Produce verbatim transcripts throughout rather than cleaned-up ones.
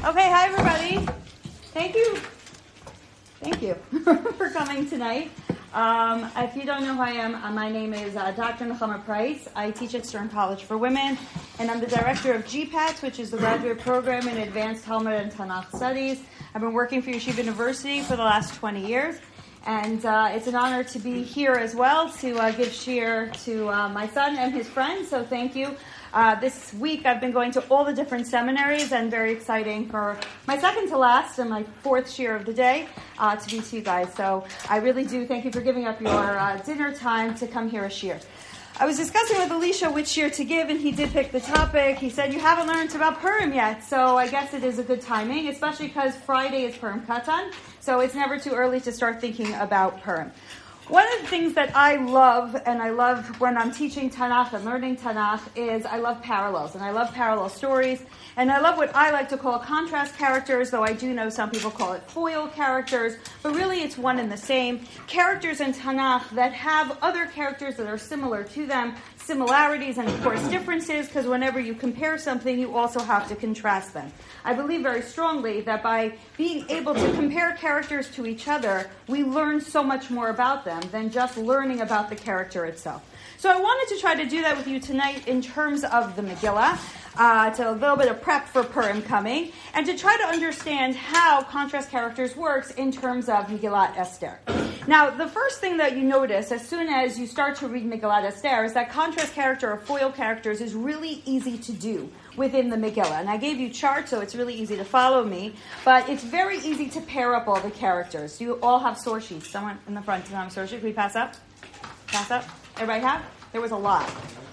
Okay, hi everybody. Thank you. Thank you for coming tonight. Um, if you don't know who I am, uh, my name is uh, Doctor Nechama Price. I teach at Stern College for Women, and I'm the director of G PATS, which is the graduate program in Advanced Talmud and Tanakh Studies. I've been working for Yeshiva University for the last twenty years, and uh, it's an honor to be here as well to uh, give shir to uh, my son and his friends, so thank you. Uh, this week I've been going to all the different seminaries, and very exciting for my second to last and my fourth shir of the day uh, to be to you guys. So I really do thank you for giving up your uh, dinner time to come hear a shir. I was discussing with Elisha which shir to give, and he did pick the topic. He said, you haven't learned about Purim yet, so I guess it is a good timing, especially because Friday is Purim Katan, so it's never too early to start thinking about Purim. One of the things that I love, and I love when I'm teaching Tanakh and learning Tanakh, is I love parallels, and I love parallel stories, and I love what I like to call contrast characters, though I do know some people call it foil characters, but really it's one and the same. Characters in Tanakh that have other characters that are similar to them, similarities and of course differences, because whenever you compare something, you also have to contrast them. I believe very strongly that by being able to compare characters to each other, we learn so much more about them than just learning about the character itself. So I wanted to try to do that with you tonight in terms of the Megillah, uh, to a little bit of prep for Purim coming, and to try to understand how contrast characters works in terms of Megillat Esther. Now, the first thing that you notice as soon as you start to read Megillat Esther is that contrast character or foil characters is really easy to do within the Megillah. And I gave you charts, so it's really easy to follow me, but it's very easy to pair up all the characters. You all have source sheets. Someone in the front does not have a source sheet. Can we pass up? Pass up? Everybody have? There was a lot.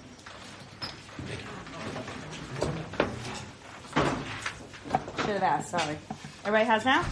Should have asked, sorry. Everybody has now?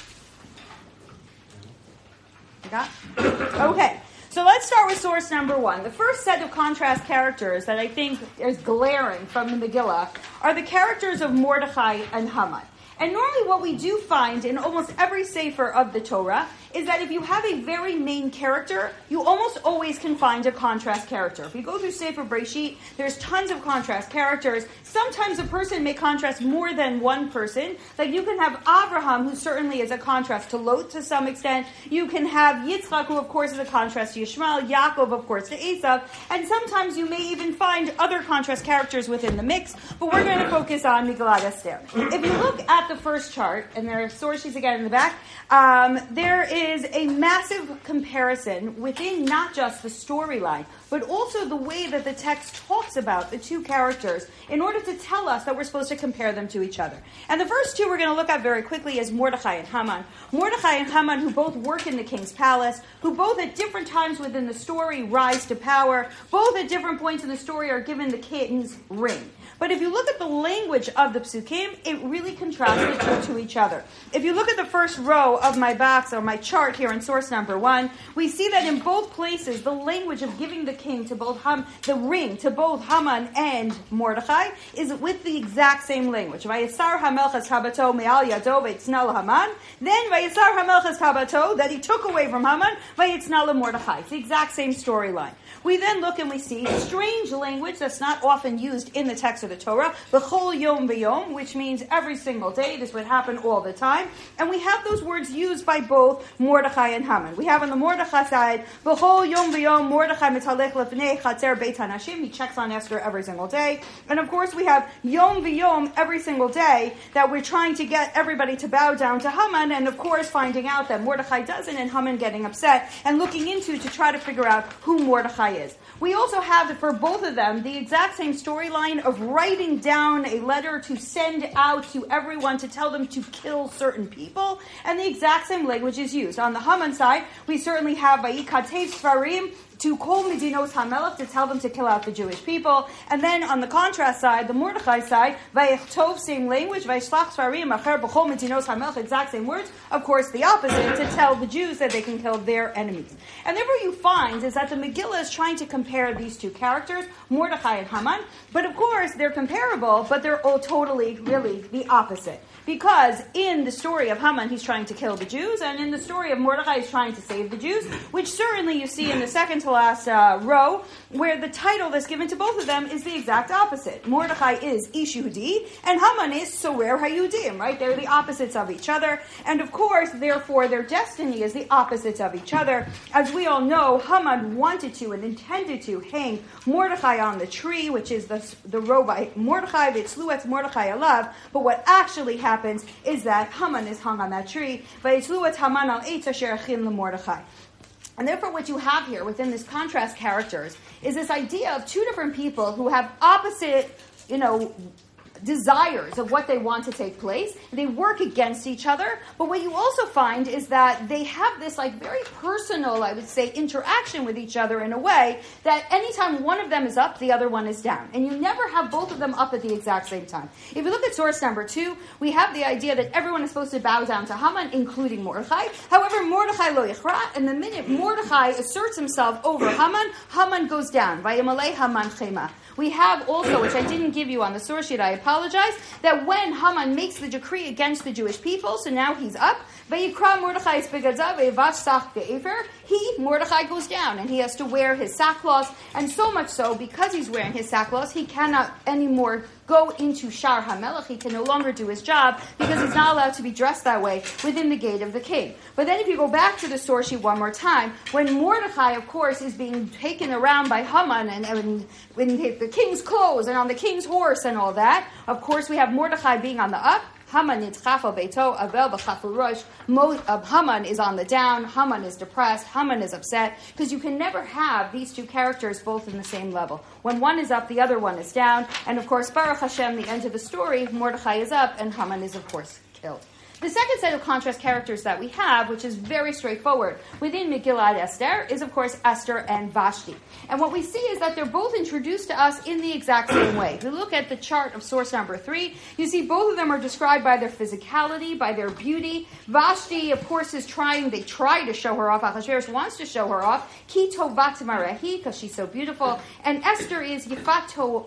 You got? Okay. So let's start with source number one. The first set of contrast characters that I think is glaring from the Megillah are the characters of Mordechai and Haman. And normally what we do find in almost every sefer of the Torah is that if you have a very main character, you almost always can find a contrast character. If you go through Sefer Breshit, there's tons of contrast characters. Sometimes a person may contrast more than one person. Like you can have Abraham, who certainly is a contrast to Lot to some extent. You can have Yitzchak, who of course is a contrast to Yishmael. Yaakov, of course, to Esav. And sometimes you may even find other contrast characters within the mix. But we're going to focus on Megillat Esther. If you look at the first chart, and there are source sheets again in the back, um, there is a massive comparison within not just the storyline, but also the way that the text talks about the two characters in order to tell us that we're supposed to compare them to each other. And the first two we're going to look at very quickly is Mordechai and Haman. Mordechai and Haman, who both work in the king's palace, who both at different times within the story rise to power, both at different points in the story are given the king's ring. But if you look at the language of the psukim, it really contrasts the two to each other. If you look at the first row of my box or my chart here in source number one, we see that in both places, the language of giving the king to both Ham, the ring to both Haman and Mordechai is with the exact same language. Vayisar hamelchas habato me'al yado vayitznal Haman. Then Vayisar hamelchas habato, that he took away from Haman, vayitznal Mordechai. It's the exact same storyline. We then look and we see strange language that's not often used in the text of the Torah, b'chol yom v'yom, which means every single day. This would happen all the time. And we have those words used by both Mordechai and Haman. We have on the Mordechai side, b'chol yom v'yom, Mordechai mitalech lefnei chatzer beit hanashim. He checks on Esther every single day. And of course we have yom v'yom every single day that we're trying to get everybody to bow down to Haman, and of course finding out that Mordechai doesn't, and Haman getting upset and looking into to try to figure out who Mordechai is. We also have, for both of them, the exact same storyline of writing down a letter to send out to everyone to tell them to kill certain people, and the exact same language is used. On the Haman side, we certainly have Vayikatev Sfarim, to call Medinos HaMelech, to tell them to kill out the Jewish people. And then on the contrast side, the Mordechai side, Vayechtov, same language, Vayishlach Sfarim, Acher B'chol Medinos HaMelech, exact same words. Of course, the opposite, to tell the Jews that they can kill their enemies. And then what you find is that the Megillah is trying to compare these two characters, Mordechai and Haman, but of course, they're comparable, but they're all totally, really, the opposite. Because in the story of Haman, he's trying to kill the Jews, and in the story of Mordechai, he's trying to save the Jews, which certainly you see in the second the last uh, row, where the title that's given to both of them is the exact opposite. Mordechai is Ish Yehudi, and Haman is Sorer HaYehudim, right? They're the opposites of each other, and of course, therefore, their destiny is the opposites of each other. As we all know, Haman wanted to and intended to hang Mordechai on the tree, which is the, the row by Mordechai, V'yitzluetz Mordechai alav, but what actually happens is that Haman is hung on that tree, V'yitzluetz Haman al eitz asher achin leMordechai. And therefore what you have here within this contrast characters is this idea of two different people who have opposite, you know, desires of what they want to take place. They work against each other, but what you also find is that they have this like very personal, I would say, interaction with each other in a way that anytime one of them is up, the other one is down. And you never have both of them up at the exact same time. If you look at source number two, we have the idea that everyone is supposed to bow down to Haman, including Mordechai. However, Mordechai lo yichra, and the minute Mordechai asserts himself over Haman, Haman goes down. Vayamalei Haman chema. We have also, which I didn't give you on the source sheet, I apologize, that when Haman makes the decree against the Jewish people, so now he's up, Vayikra Mordechai Spigadza Vayivash Sach Ge'efer, he, Mordechai, goes down, and he has to wear his sackcloth, and so much so, because he's wearing his sackcloth, he cannot anymore go into Shar HaMelech. He can no longer do his job because he's not allowed to be dressed that way within the gate of the king. But then if you go back to the source sheet one more time, when Mordechai, of course, is being taken around by Haman and, and in the king's clothes and on the king's horse and all that, of course we have Mordechai being on the up. Haman nitzchaf beito avel v'chafur rosh. Haman is on the down. Haman is depressed. Haman is upset because you can never have these two characters both in the same level. When one is up, the other one is down. And of course, Baruch Hashem, the end of the story, Mordechai is up and Haman is of course killed. The second set of contrast characters that we have, which is very straightforward within Megillat Esther, is of course Esther and Vashti. And what we see is that they're both introduced to us in the exact same way. If you look at the chart of source number three, you see both of them are described by their physicality, by their beauty. Vashti, of course, is trying, they try to show her off. Achashverosh wants to show her off. Ki tovat marehi, because she's so beautiful. And Esther is yifato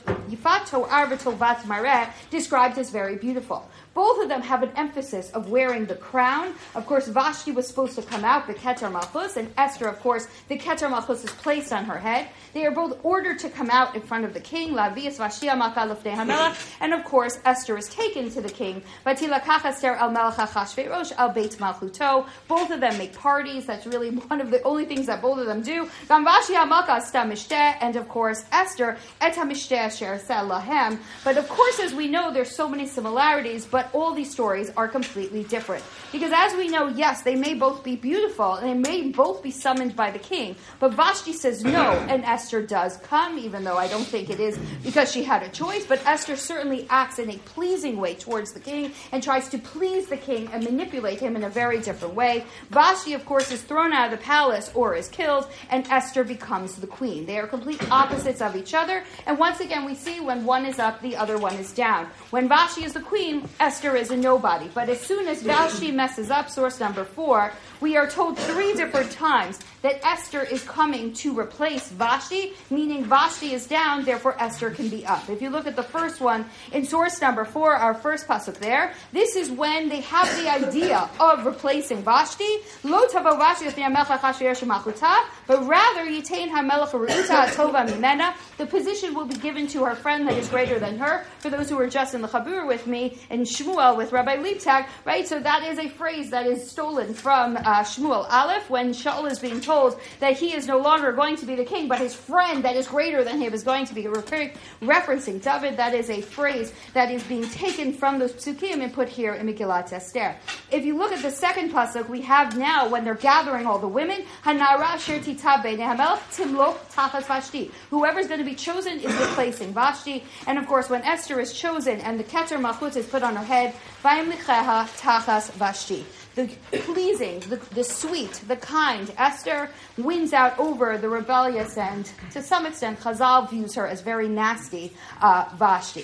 yifato arva tovat mareh, described as very beautiful. Both of them have an emphasis of wearing the crown. Of course, Vashti was supposed to come out, the Keter Malchus, and Esther, of course, the Keter Malchus is placed on her head. They are both ordered to come out in front of the king, Lavias Vashti Malka Lefnei HaMelech, and of course, Esther is taken to the king. Vatilakach Esther al Melech Achashverosh al Beit Malchuto. Both of them make parties. That's really one of the only things that both of them do. Gam Vashti Malka Asta Mishteh, and of course, Esther Et HaMishteh Asher Aseh Lahem. But of course, as we know, there's so many similarities, but all these stories are completely different. Because as we know, yes, they may both be beautiful, and they may both be summoned by the king, but Vashti says no, and Esther does come, even though I don't think it is because she had a choice, but Esther certainly acts in a pleasing way towards the king, and tries to please the king and manipulate him in a very different way. Vashti, of course, is thrown out of the palace or is killed, and Esther becomes the queen. They are complete opposites of each other, and once again we see when one is up, the other one is down. When Vashti is the queen, Esther is a nobody. But as soon as Vashti messes up, source number four, we are told three different times that Esther is coming to replace Vashti, meaning Vashti is down, therefore Esther can be up. If you look at the first one in source number four, our first pasuk there, this is when they have the idea of replacing Vashti. Lo tavo Vashti l'fnei HaMelech Achashverosh u'malchuta, but rather yitain HaMelech ha're'uta ha'tova mimena. The position will be given to her friend that is greater than her. For those who were just in the Chabur with me, in Shmuel with Rabbi Leibtag, right? So that is a phrase that is stolen from uh, Shmuel Aleph, when Shaul is being told that he is no longer going to be the king, but his friend that is greater than him is going to be refer- referencing David. That is a phrase that is being taken from those psukim and put here in Megillat Esther. If you look at the second pasuk, we have now when they're gathering all the women, Hanara Asher Tita Beinei HaMelech Timlo Tachas Vashti. Whoever's going to be chosen is replacing Vashti. And of course, when Esther is chosen and the Keter Malchut is put on her head, Vayimlicheha Tachas Vashti. The pleasing, the, the sweet, the kind Esther wins out over the rebellious and, to some extent, Chazal views her as very nasty uh, Vashti.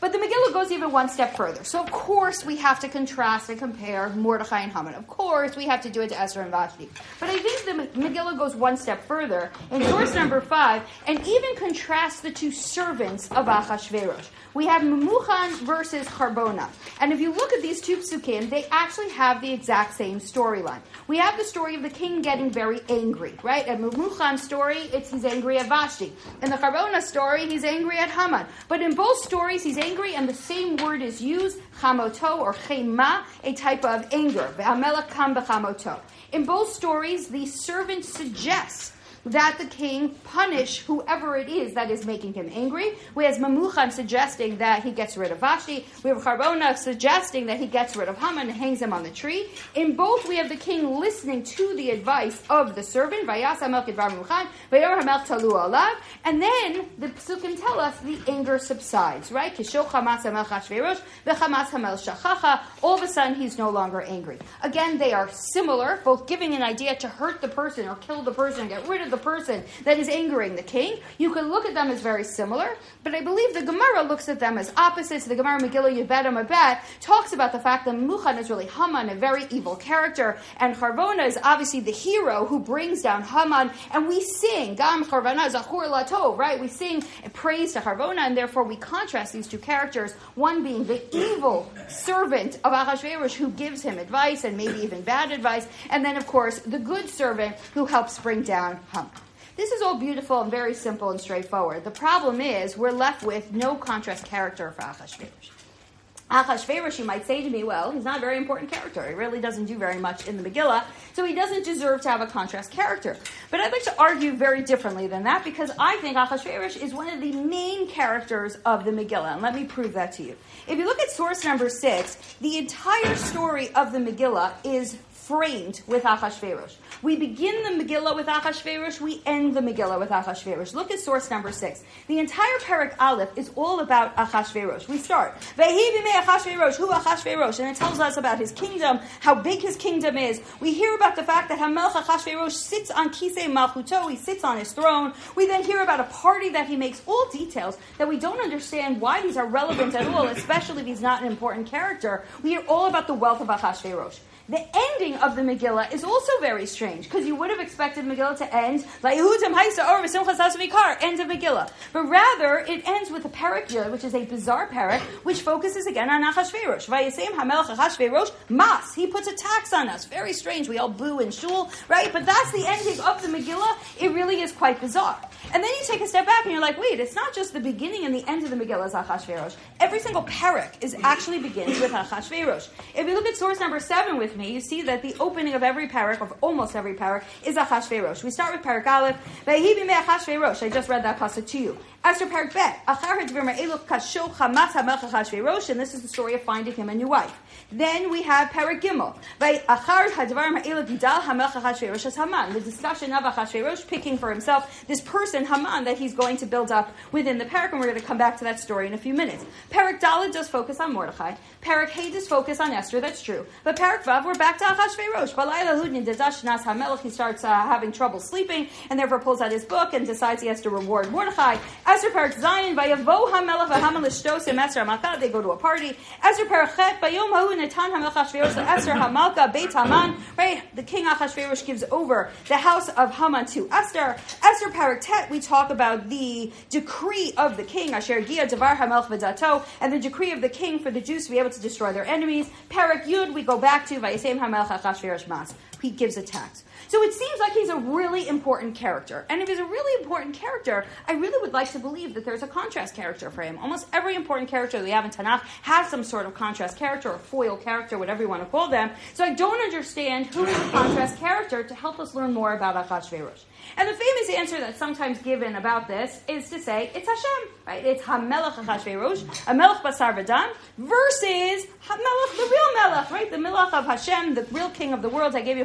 But the Megillah goes even one step further. So, of course, we have to contrast and compare Mordechai and Haman. Of course, we have to do it to Esther and Vashti. But I think the Megillah goes one step further in source number five and even contrasts the two servants of Achashverosh. We have Memuchan versus Charbona. And if you look at these two psukim, they actually have the exact same storyline. We have the story of the king getting very angry, right? In Memuchan's story, it's he's angry at Vashti. In the Charbona story, he's angry at Haman. But in both stories, he's angry, and the same word is used, chamoto or chema, a type of anger. Ve'hamelech kam b'chamoto. In both stories, the servant suggests that the king punish whoever it is that is making him angry. We have Memuchan suggesting that he gets rid of Vashti. We have Charbona suggesting that he gets rid of Haman and hangs him on the tree. In both, we have the king listening to the advice of the servant. And then the psukim tell us the anger subsides, right? All of a sudden, he's no longer angry. Again, they are similar, both giving an idea to hurt the person or kill the person, get rid of the person that is angering the king. You can look at them as very similar, but I believe the Gemara looks at them as opposites. The Gemara Megillah Yud Amabet talks about the fact that Memuchan is really Haman, a very evil character, and Charbona is obviously the hero who brings down Haman, and we sing Gam Charbona Zachur Latov, right? We sing praise to Charbona, and therefore we contrast these two characters, one being the evil servant of Achashverosh who gives him advice and maybe even bad advice, and then of course the good servant who helps bring down Haman. This is all beautiful and very simple and straightforward. The problem is we're left with no contrast character for Achashverosh. Achashverosh, you might say to me, well, he's not a very important character. He really doesn't do very much in the Megillah, so he doesn't deserve to have a contrast character. But I'd like to argue very differently than that, because I think Achashverosh is one of the main characters of the Megillah, and let me prove that to you. If you look at source number six, the entire story of the Megillah is framed with Achashverosh. We begin the Megillah with Achashverosh, we end the Megillah with Achashverosh. Look at source number six. The entire Perek Aleph is all about Achashverosh. We start, Vehi b'mei Achashverosh, hu Achashverosh, and it tells us about his kingdom, how big his kingdom is. We hear about the fact that Hamelch Achashverosh sits on Kisei Malchuto, he sits on his throne. We then hear about a party that he makes, all details that we don't understand why these are relevant at all, especially if he's not an important character. We hear all about the wealth of Achashverosh. The ending of the Megillah is also very strange, because you would have expected Megillah to end like end of Megillah. But rather, it ends with a Perek Yud, which is a bizarre Perek, which focuses again on Achashverosh. Vayisem HaMelech Achashverosh Mas. He puts a tax on us. Very strange. We all boo in shul, right? But that's the ending of the Megillah. It really is quite bizarre. And then you take a step back and you're like, wait, it's not just the beginning and the end of the Megillah is Achashverosh. Every single Perek is actually begins with Achashverosh. If you look at source number seven with me, you see that the opening of every parak, of almost every parak, is Achashverosh. We start with Parak Aleph. Vehi b'mei Achashverosh. I just read that pasuk to you. Esther Parak Bet. Achar hadvar ma'elu kasho chamas hamelch Achashverosh, and this is the story of finding him a new wife. Then we have Parak Gimel. Achar hadvar ma'elu gidal hamelch Achashverosh as Haman. The discussion of Achashverosh picking for himself this person Haman that he's going to build up within the parak, and we're going to come back to that story in a few minutes. Parak Dalet does focus on Mordechai. Parak Hey does focus on Esther. That's true. But Parak Vav, we're back to Achashverosh. Balayla Hudin Dedash Nas Hamelch. He starts uh, having trouble sleeping, and therefore pulls out his book and decides he has to reward Mordechai. Esther Parak Zion, Vayavo Hamelch V'Haman L'Shtos Im Esther Hamalka. They go to a party. Esther Parak Chet, Bayom Hahu Netan Hamelch Achashverosh Esther Hamalka Beit Haman. Right, the king Achashverosh gives over the house of Haman to Esther. Esther Parak Tet, we talk about the decree of the king, Asher Gia Devar Hamelch V'Dato, and the decree of the king for the Jews to be able to destroy their enemies. Parak Yud, we go back to Vayisem Hamelch Achashverosh Mas. He gives a tax. So it seems like he's a really important character. And if he's a really important character, I really would like to believe that there's a contrast character for him. Almost every important character that we have in Tanakh has some sort of contrast character or foil character, whatever you want to call them. So I don't understand who is the contrast character to help us learn more about Achashverosh. And the famous answer that's sometimes given about this is to say, it's Hashem, right? It's HaMelech Achashverosh, HaMelech Basar V'Dam, versus HaMelech, the real Melech, right? The Melech of Hashem, the real king of the world. I gave you a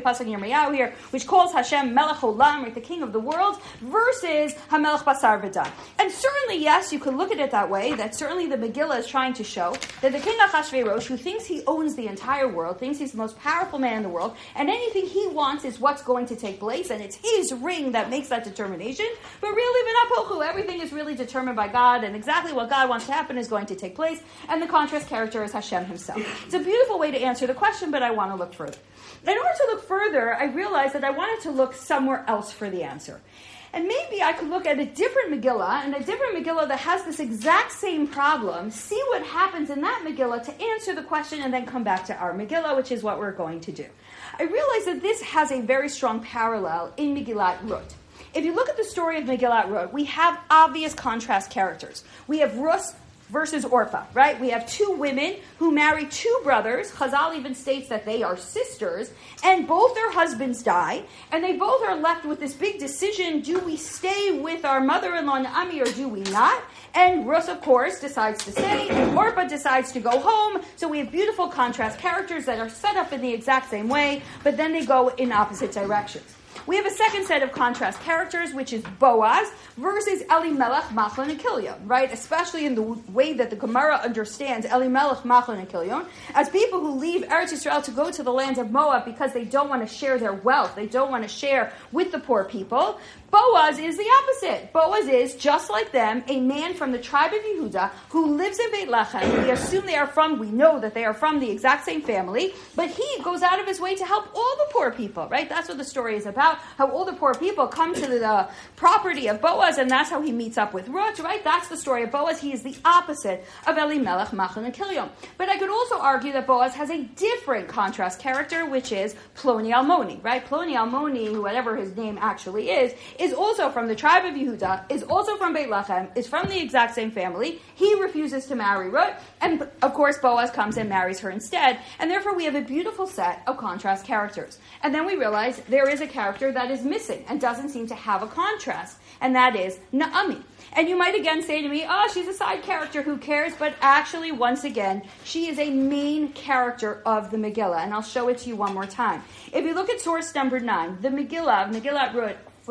pasuk in Yirmiyahu here, which calls Hashem Melech Olam, right, the King of the world, versus Hamelech Basar V'Dam. And certainly, yes, you could look at it that way. That certainly the Megillah is trying to show that the king Achashverosh, who thinks he owns the entire world, thinks he's the most powerful man in the world, and anything he wants is what's going to take place, and it's his ring that makes that determination. But really, V'Napochu, everything is really determined by God, and exactly what God wants to happen is going to take place. And the contrast character is Hashem himself. It's a beautiful way to answer the question, but I want to look further. In order to look further, I realized that I wanted to look somewhere else for the answer. And maybe I could look at a different Megillah, and a different Megillah that has this exact same problem, see what happens in that Megillah to answer the question, and then come back to our Megillah, which is what we're going to do. I realize that this has a very strong parallel in Megillat Ruth. If you look at the story of Megillat Ruth, we have obvious contrast characters. We have Ruth versus Orpah, right? We have two women who marry two brothers. Chazal even states that they are sisters, and both their husbands die, and they both are left with this big decision: do we stay with our mother-in-law Naomi or do we not? And Ruth, of course, decides to stay, and Orpah decides to go home. So we have beautiful contrast characters that are set up in the exact same way, but then they go in opposite directions. We have a second set of contrast characters, which is Boaz versus Elimelech, Machlon, and Kilion, right? Especially in the way that the Gemara understands Elimelech, Machlon, and Kilion as people who leave Eretz Yisrael to go to the land of Moab because they don't want to share their wealth. They don't want to share with the poor people. Boaz is the opposite. Boaz is, just like them, a man from the tribe of Yehuda who lives in Beit Lechem. We assume they are from, we know that they are from the exact same family, but he goes out of his way to help all the poor people, right? That's what the story is about, how all the poor people come to the uh, property of Boaz, and that's how he meets up with Ruth, right? That's the story of Boaz. He is the opposite of Elimelech, Machlon, and Kilion. But I could also argue that Boaz has a different contrast character, which is Ploni Almoni, right? Ploni Almoni, whatever his name actually is, is also from the tribe of Yehuda, is also from Beit Lechem, is from the exact same family. He refuses to marry Ruth, and of course Boaz comes and marries her instead, and therefore we have a beautiful set of contrast characters. And then we realize there is a character that is missing and doesn't seem to have a contrast, and that is Naomi. And you might again say to me, oh, she's a side character, who cares? But actually, once again, she is a main character of the Megillah, and I'll show it to you one more time. If you look at source number nine, the Megillah, Megillat Ruth,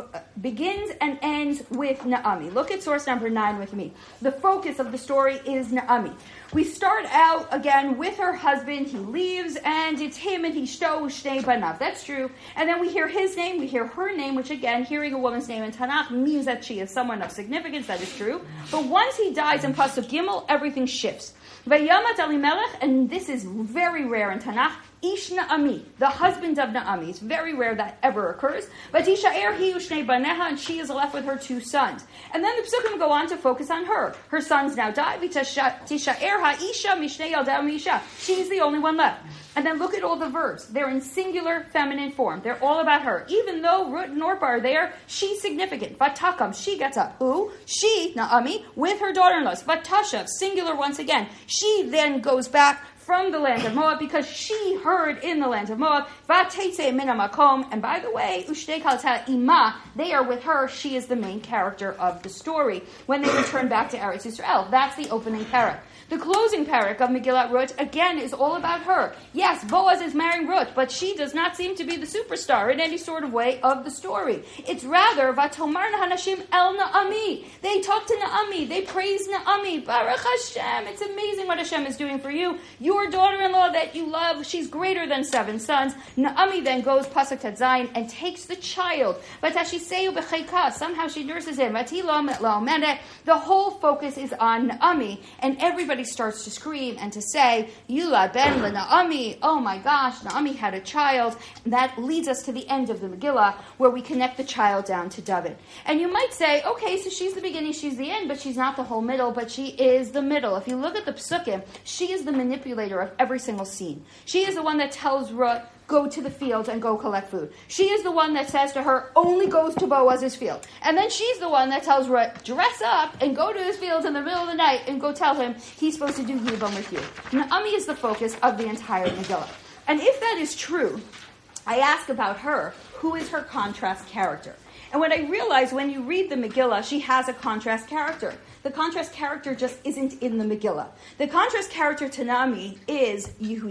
begins and ends with Naomi. Look at source number nine with me. The focus of the story is Naomi. We start out again with her husband. He leaves, and it's him and Hishto Shnei Banav. That's true. And then we hear his name, we hear her name, which again, hearing a woman's name in Tanakh means that she is someone of significance. That is true. But once he dies in Pasuk Gimel, everything shifts. Vayamat Elimelech, and this is very rare in Tanakh, Ish Naomi, the husband of Naomi. It's very rare that ever occurs. But Tishaer hi ushnei baneha, and she is left with her two sons. And then the Psukim go on to focus on her. Her sons now die. Tishaer ha-isha mishnei yalda misha. She's the only one left. And then look at all the verbs. They're in singular feminine form. They're all about her. Even though Ruth and Orpah are there, she's significant. Vatakam, she gets up. Who? She, Naomi, with her daughter-in-laws. Vatashav, singular once again. She then goes back from the land of Moab because she heard in the land of Moab. Vatetse min hamakom. And by the way, Ushtei kalta ima, they are with her. She is the main character of the story when they return back to Eretz Yisrael. That's the opening parak. The closing parak of Megillat Ruth, again, is all about her. Yes, Boaz is marrying Ruth, but she does not seem to be the superstar in any sort of way of the story. It's rather, Vatomarna Hanashim El Naomi. They talk to Naomi. They praise Naomi. Baruch Hashem. It's amazing what Hashem is doing for you. Your daughter-in-law that you love, she's greater than seven sons. Naomi then goes, Pasuk Tet Zayin, and takes the child. Vatashiseu b'cheika. Somehow she nurses him. Vatilo metlo mene. The whole focus is on Naomi, and everybody starts to scream and to say, Yula ben le Naomi, oh my gosh, Naomi had a child. And that leads us to the end of the Megillah, where we connect the child down to David. And you might say, okay, so she's the beginning, she's the end, but she's not the whole middle, but she is the middle. If you look at the Psukim, she is the manipulator of every single scene. She is the one that tells Ruth, go to the field and go collect food. She is the one that says to her, only goes to Boaz's field. And then she's the one that tells Ruth, dress up and go to his fields in the middle of the night and go tell him he's supposed to do Yibam with you. Naomi is the focus of the entire Megillah. And if that is true, I ask about her, who is her contrast character? And what I realize when you read the Megillah, she has a contrast character. The contrast character just isn't in the Megillah. The contrast character to Naomi is Yehuda.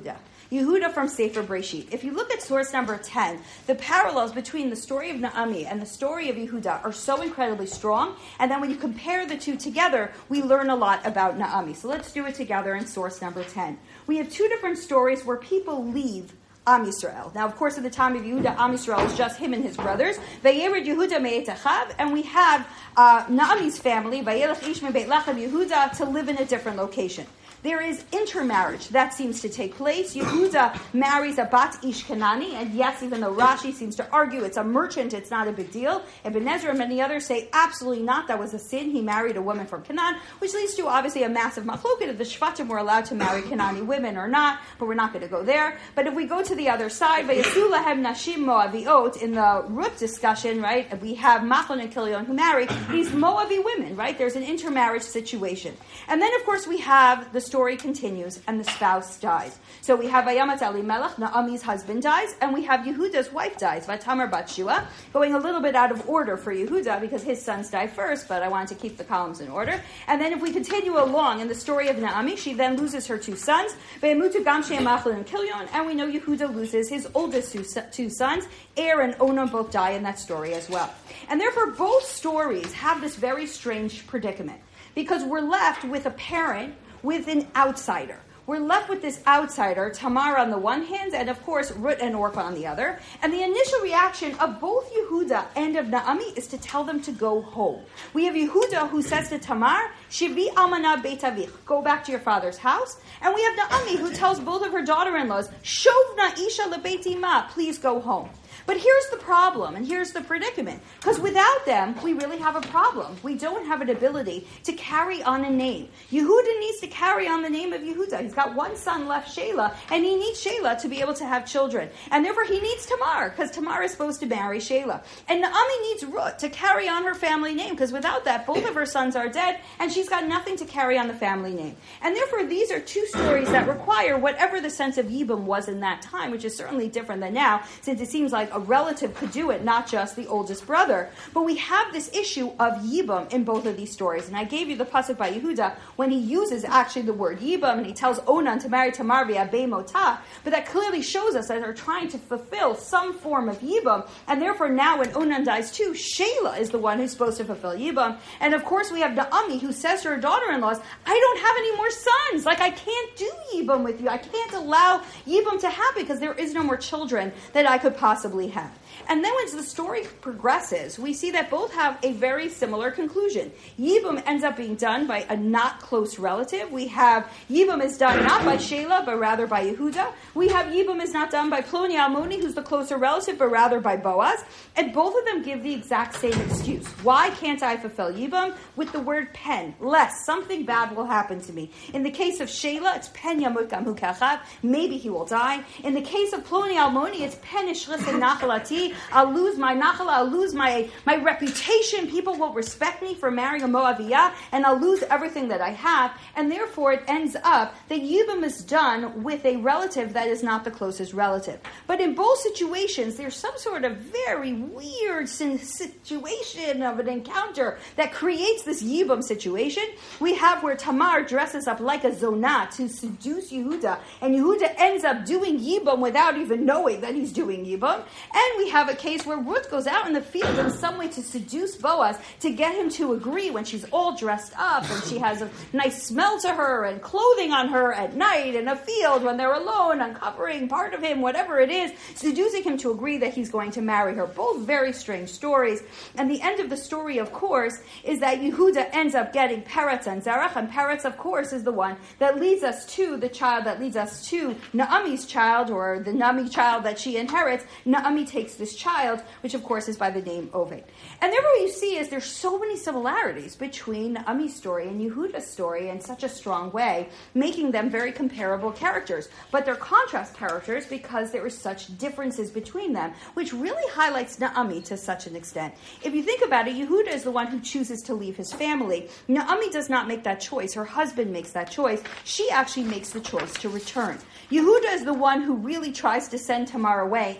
Yehuda from Sefer Breshit. If you look at source number ten, the parallels between the story of Naomi and the story of Yehuda are so incredibly strong, and then when you compare the two together, we learn a lot about Naomi. So let's do it together in source number ten. We have two different stories where people leave Am Yisrael. Now, of course, at the time of Yehuda, Am Yisrael is just him and his brothers. Vayered Yehuda me'et Achav, and we have uh, Naomi's family, Vayelech ish me'beit Lachem Yehuda, to live in a different location. There is intermarriage that seems to take place. Yehuda marries a Bat Ish Kanani, and yes, even though Rashi seems to argue it's a merchant, it's not a big deal. Ibn Ezra and many others say absolutely not, that was a sin. He married a woman from Canaan, which leads to obviously a massive machloket if the Shvatim were allowed to marry Canaani women or not, but we're not going to go there. But if we go to the other side, Vayasu lahem nashim Moaviot, in the Ruth discussion, right, we have Machlon and Kilion who marry these Moavi women, right? There's an intermarriage situation. And then, of course, we have the story story continues, and the spouse dies. So we have Vayamat Elimelech, Naomi's husband dies, and we have Yehuda's wife dies, Vatamar bat Shua, going a little bit out of order for Yehuda because his sons die first, but I wanted to keep the columns in order. And then if we continue along in the story of Naomi, she then loses her two sons, Vayamutu Gamshe Machlon and Kilion, and we know Yehuda loses his oldest two, two sons, Er and Onan both die in that story as well. And therefore both stories have this very strange predicament, because we're left with a parent with an outsider. We're left with this outsider, Tamar on the one hand, and of course Ruth and Orpah on the other. And the initial reaction of both Yehuda and of Naomi is to tell them to go home. We have Yehuda who says to Tamar, Shivi almana beit avich, go back to your father's house. And we have Naomi who tells both of her daughter-in-laws, Shovna isha lebeit ima, please go home. But here's the problem, and here's the predicament. Because without them, we really have a problem. We don't have an ability to carry on a name. Yehuda needs to carry on the name of Yehuda. He's got one son left, Shelah, and he needs Shelah to be able to have children. And therefore he needs Tamar, because Tamar is supposed to marry Shelah. And Naomi needs Ruth to carry on her family name, because without that, both of her sons are dead, and she's got nothing to carry on the family name. And therefore these are two stories that require whatever the sense of Yibum was in that time, which is certainly different than now, since it seems like a relative could do it, not just the oldest brother. But we have this issue of Yibum in both of these stories. And I gave you the pasuk by Yehuda when he uses actually the word Yibum, and he tells Onan to marry Tamar v'yabei motah. But that clearly shows us that they're trying to fulfill some form of Yibum. And therefore now when Onan dies too, Shelah is the one who's supposed to fulfill Yibum. And of course we have Naomi who says to her daughter-in-laws, I don't have any more sons. Like I can't do Yibum with you. I can't allow Yibum to happen because there is no more children that I could possibly have. And then as the story progresses, we see that both have a very similar conclusion. Yibum ends up being done by a not close relative. We have Yibum is done not by Shelah, but rather by Yehuda. We have Yibum is not done by Ploni Almoni, who's the closer relative, but rather by Boaz. And both of them give the exact same excuse. Why can't I fulfill Yibum? With the word pen, lest something bad will happen to me. In the case of Shelah, it's pen yamut gamhu kachav, maybe he will die. In the case of Ploni Almoni, it's pen ishris and nachalati, I'll lose my nachala, I'll lose my, my reputation, people won't respect me for marrying a Moaviyah, and I'll lose everything that I have, and therefore it ends up that Yibum is done with a relative that is not the closest relative. But in both situations, there's some sort of very weird situation of an encounter that creates this Yibum situation. We have where Tamar dresses up like a zonah to seduce Yehuda, and Yehuda ends up doing Yibum without even knowing that he's doing Yibum, and we have a case where Ruth goes out in the field in some way to seduce Boaz to get him to agree when she's all dressed up and she has a nice smell to her and clothing on her at night in a field when they're alone, uncovering part of him, whatever it is, seducing him to agree that he's going to marry her. Both very strange stories. And the end of the story, of course, is that Yehuda ends up getting Peretz and Zerach, and Peretz, of course, is the one that leads us to the child that leads us to Naomi's child, or the Naomi child that she inherits. Naomi takes this child, which of course is by the name Oved. And therefore what you see is there's so many similarities between Naomi's story and Yehuda's story in such a strong way, making them very comparable characters. But they're contrast characters because there are such differences between them, which really highlights Naomi to such an extent. If you think about it, Yehuda is the one who chooses to leave his family. Naomi does not make that choice. Her husband makes that choice. She actually makes the choice to return. Yehuda is the one who really tries to send Tamar away and tries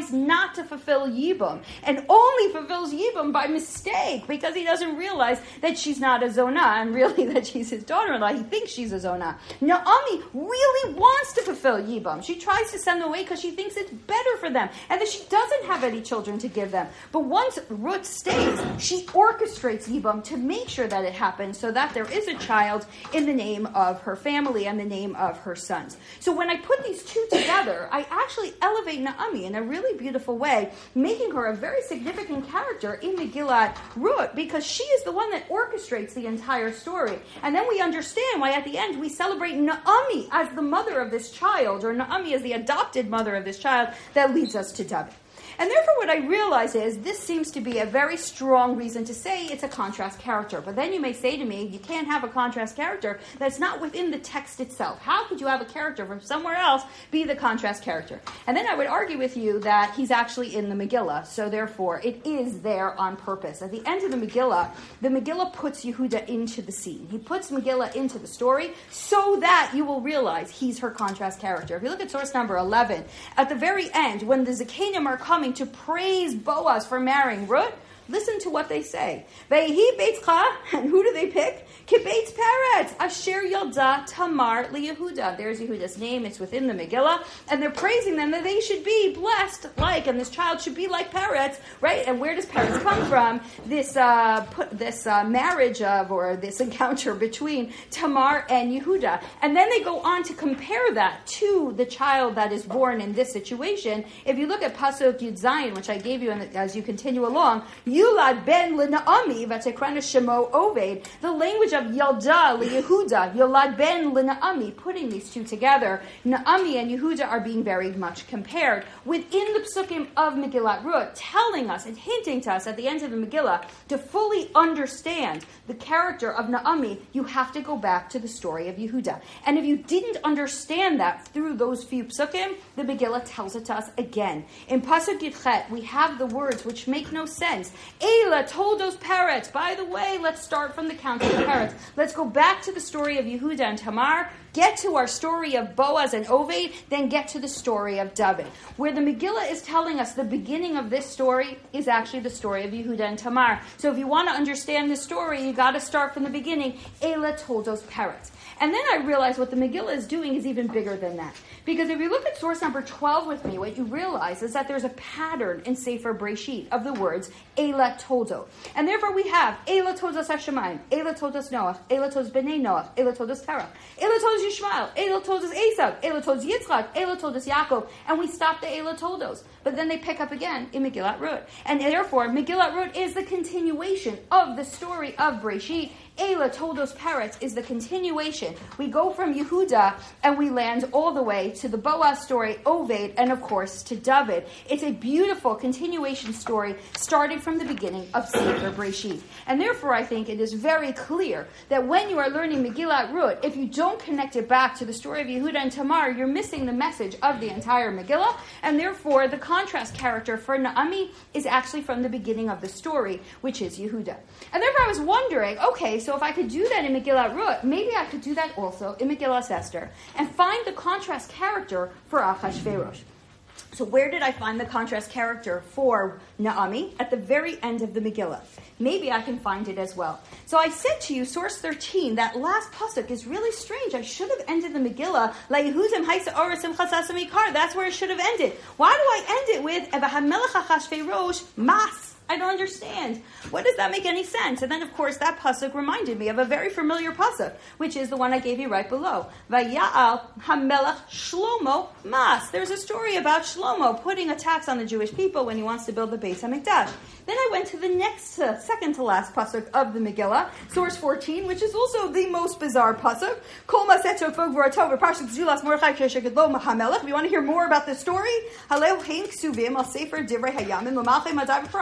tries not to fulfill Yibum, and only fulfills Yibum by mistake, because he doesn't realize that she's not a Zonah, and really that she's his daughter-in-law. He thinks she's a Zonah. Naomi really wants to fulfill Yibum. She tries to send them away because she thinks it's better for them, and that she doesn't have any children to give them. But once Ruth stays, she orchestrates Yibum to make sure that it happens, so that there is a child in the name of her family and the name of her sons. So when I put these two together, I actually elevate Naomi in a really beautiful way, making her a very significant character in Megillat Ruth, because she is the one that orchestrates the entire story. And then we understand why at the end we celebrate Naomi as the mother of this child, or Naomi as the adopted mother of this child that leads us to David. And therefore what I realize is this seems to be a very strong reason to say it's a contrast character. But then you may say to me, you can't have a contrast character that's not within the text itself. How could you have a character from somewhere else be the contrast character? And then I would argue with you that he's actually in the Megillah, so therefore it is there on purpose. At the end of the Megillah, the Megillah puts Yehuda into the scene. He puts Megillah into the story so that you will realize he's her contrast character. If you look at source number eleven, at the very end, when the Zakanim are coming to praise Boaz for marrying Ruth, listen to what they say. Vehi Beitzcha, and who do they pick? Kibeitz Peretz, Asher Yalda Tamar LiYehuda. There's Yehuda's name, it's within the Megillah, and they're praising them that they should be blessed like, and this child should be like Peretz, right? And where does Peretz come from? This uh, put, this uh, marriage of, or this encounter between Tamar and Yehuda. And then they go on to compare that to the child that is born in this situation. If you look at Pasuk Yud Zayin, which I gave you as you continue along, Yulad ben LeNaomi v'tekrana shemo Oved, the language of Yalda LeYehuda, Yolad ben LeNaomi, putting these two together, Naomi and Yehuda are being very much compared within the psukim of Megillat Ruth, telling us and hinting to us at the end of the Megillah, to fully understand the character of Naomi, you have to go back to the story of Yehuda. And if you didn't understand that through those few psukim, the Megillah tells it to us again. In Pasuk Yitchet, we have the words which make no sense. Eila told those parrots. By the way, let's start from the count of the parrots. Let's go back to the story of Yehuda and Tamar, get to our story of Boaz and Oved, then get to the story of David. Where the Megillah is telling us the beginning of this story is actually the story of Yehuda and Tamar. So if you want to understand the story, you got to start from the beginning. Eila told those parrots. And then I realized what the Megillah is doing is even bigger than that. Because if you look at source number twelve with me, what you realize is that there's a pattern in Sefer Breshit of the words Eila Toldo. And therefore we have Eila Toldos Hashemayim, Eila Toldos Noach, Eila Toldos Bnei Noach, Eila Toldos Terach, Eila Toldos Yishmael, Eila Toldos Esav, Eila Toldos Yitzchak, Eila Toldos Yaakov, and we stop the Eila Toldos. But then they pick up again in Megillat Ruth. And therefore, Megillat Ruth is the continuation of the story of Breshit. Eila Toldos Peretz is the continuation. We go from Yehuda and we land all the way to the Boaz story, Oved, and of course to David. It's a beautiful continuation story starting from the beginning of Sefer Breshit. And therefore I think it is very clear that when you are learning Megillat Ruth, if you don't connect it back to the story of Yehuda and Tamar, you're missing the message of the entire Megillah, and therefore the contrast character for Naomi is actually from the beginning of the story, which is Yehuda. And therefore I was wondering, okay, so if I could do that in Megillat Ruth, maybe I could do that also in Megillah Esther and find the contrast character for Achashverosh. So where did I find the contrast character for Naomi? At the very end of the Megillah. Maybe I can find it as well. So I said to you, source thirteen, that last pasuk is really strange. I should have ended the Megillah, La Yehuzim Haisa Orasim Chasasam Ikar. That's where it should have ended. Why do I end it with Evahamelech Achashverosh Mas? I don't understand. What does that make any sense? And then, of course, that pasuk reminded me of a very familiar pasuk, which is the one I gave you right below. Vaya'al Hamelech Shlomo Mas. There's a story about Shlomo putting a tax on the Jewish people when he wants to build the Beis HaMikdash. Then I went to the next, uh, second to last pasuk of the Megillah, source fourteen, which is also the most bizarre pasuk. Kol Maset Shofog V'Ratov V'Parshas Zulas Mordechai Keshegedlo Hamelech. If you want to hear more about this story, Halel Hein Ksuvim Al Sefer Divrei Hayamim L'Malchei Madai V'Paras.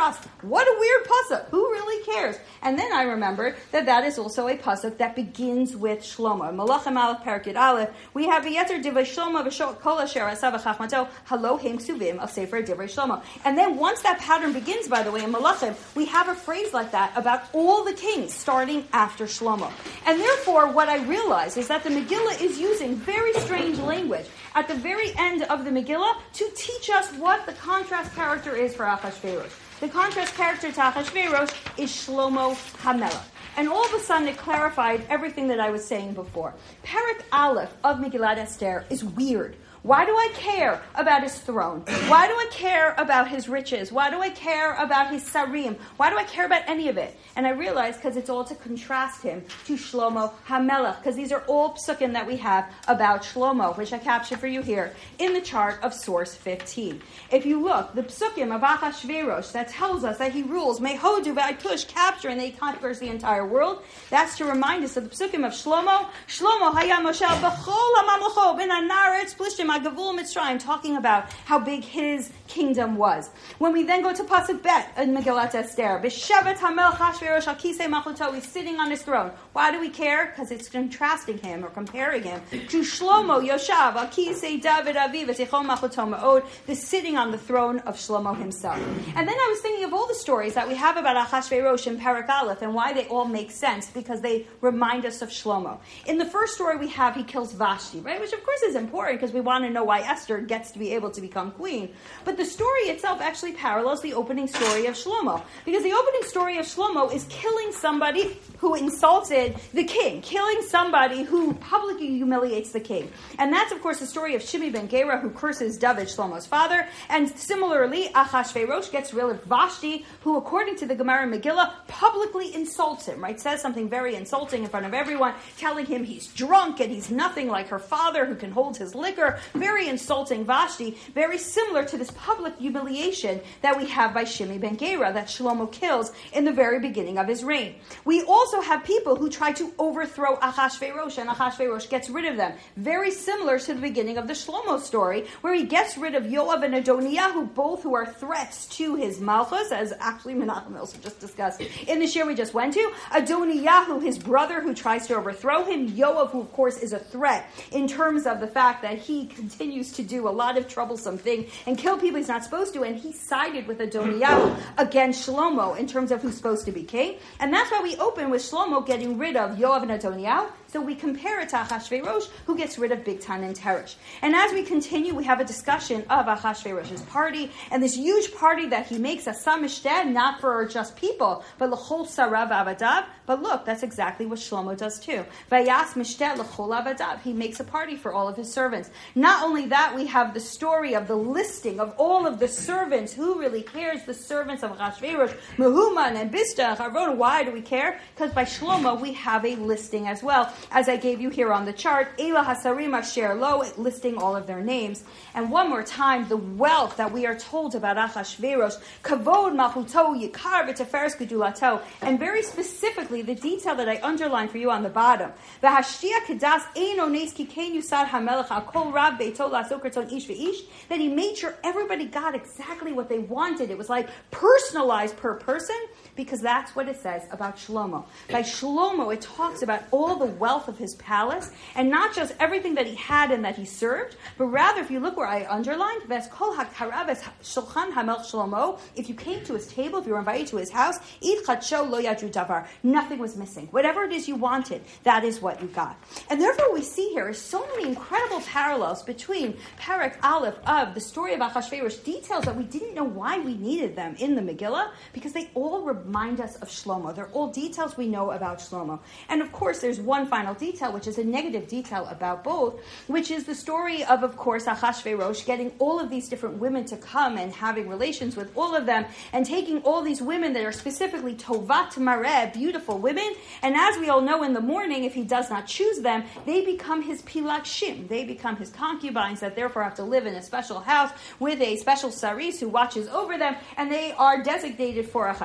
What a weird pasuk. Who really cares? And then I remembered that that is also a pasuk that begins with Shlomo. Malachim Aleph Perek Yud Aleph. We have V'yeter Divrei Shlomo v'shol kol asher asav v'chachmato halo heim ksuvim al sefer Divrei Shlomo. And then once that pattern begins, by the way, in Malachim, we have a phrase like that about all the kings starting after Shlomo. And therefore, what I realize is that the Megillah is using very strange language at the very end of the Megillah to teach us what the contrast character is for Achashverosh. The contrast character to Achashverosh is Shlomo HaMelech. And all of a sudden it clarified everything that I was saying before. Perek Aleph of Megillat Esther is weird. Why do I care about his throne? Why do I care about his riches? Why do I care about his sarim? Why do I care about any of it? And I realized because it's all to contrast him to Shlomo HaMelech, because these are all psukim that we have about Shlomo, which I captured for you here in the chart of source fifteen. If you look, the psukim of Achashverosh that tells us that he rules Mehodu V'Aikush, capture, and that he conquers the entire world, that's to remind us of the psukim of Shlomo. Shlomo Hayam Moshel B'chol HaMamlecho Ben HaNaretz Plishtim Gavul Mitzrayim, talking about how big his kingdom was. When we then go to Pasuk Bet in Megillat Esther, B'Shevet HaMelech Achashverosh Al Kisei Malchuto, he's sitting on his throne. Why do we care? Because it's contrasting him or comparing him to Shlomo Yoshav Al Kisei David Aviv V'Tichon Malchuto Ma'od, the sitting on the throne of Shlomo himself. And then I was thinking of all the stories that we have about Achashverosh and Perek Aleph and why they all make sense because they remind us of Shlomo. In the first story we have, he kills Vashti, right? Which of course is important because we want to know why Esther gets to be able to become queen. But the story itself actually parallels the opening story of Shlomo. Because the opening story of Shlomo is killing somebody who insulted the king, killing somebody who publicly humiliates the king. And that's, of course, the story of Shimi ben Gera, who curses David, Shlomo's father. And similarly, Achashverosh gets rid of Vashti, who, according to the Gemara Megillah, publicly insults him, right? Says something very insulting in front of everyone, telling him he's drunk and he's nothing like her father who can hold his liquor. Very insulting Vashti, very similar to this public humiliation that we have by Shimi ben Gera, that Shlomo kills in the very beginning of his reign. We also have people who try to overthrow Achashverosh, and Achashverosh gets rid of them. Very similar to the beginning of the Shlomo story, where he gets rid of Yoav and Adoniyahu, both who are threats to his Malchus, as actually Menachem also just discussed in the share we just went to. Adoniyahu, his brother, who tries to overthrow him. Yoav, who of course is a threat in terms of the fact that he continues to do a lot of troublesome things and kill people he's not supposed to, and he sided with Adoniyahu against Shlomo in terms of who's supposed to be king. And that's why we open with Shlomo getting rid of Yoav and Adoniyahu. So we compare it to Achashverosh, who gets rid of Bigtan and Teresh. And as we continue, we have a discussion of Achashverosh's party, and this huge party that he makes, a samishted, not for just people, but l'chol sarav avadav. But look, that's exactly what Shlomo does too. Vayas mishted l'chol avadav. He makes a party for all of his servants. Not only that, we have the story of the listing of all of the servants. Who really cares? The servants of Achashverosh, Mehuman and Bista, Harona. Why do we care? Because by Shlomo, we have a listing as well, as I gave you here on the chart, Ela Hasarim Asher Lo, listing all of their names. And one more time, the wealth that we are told about Achashverosh, Kavod Malchuto Yikar V'Teferes Gedulato, and very specifically the detail that I underlined for you on the bottom. V'Hashtia Kedas Eino Nes Kikein Yusad HaMelech Al Kol Rab Beito La'asok Ratzon Ish V'ish, that he made sure everybody got exactly what they wanted. It was like personalized per person, because that's what it says about Shlomo. By Shlomo, it talks about all the wealth of his palace, and not just everything that he had and that he served, but rather, if you look where I underlined, Ves Kol HaKarav Ves Shulchan HaMelech Shlomo, if you came to his table, if you were invited to his house, Id Chadsho Lo Yadru Davar, nothing was missing. Whatever it is you wanted, that is what you got. And therefore, we see here is so many incredible parallels between Perek Aleph of the story of Achashverosh, details that we didn't know why we needed them in the Megillah, because they all remind us of Shlomo. They're all details we know about Shlomo. And of course, there's one final detail, which is a negative detail about both, which is the story of, of course, Achashverosh getting all of these different women to come and having relations with all of them, and taking all these women that are specifically Tovat Mareh, beautiful women, and as we all know, in the morning, if he does not choose them, they become his Pilakshim. They become his concubines that therefore have to live in a special house with a special Saris who watches over them, and they are designated for Achashverosh.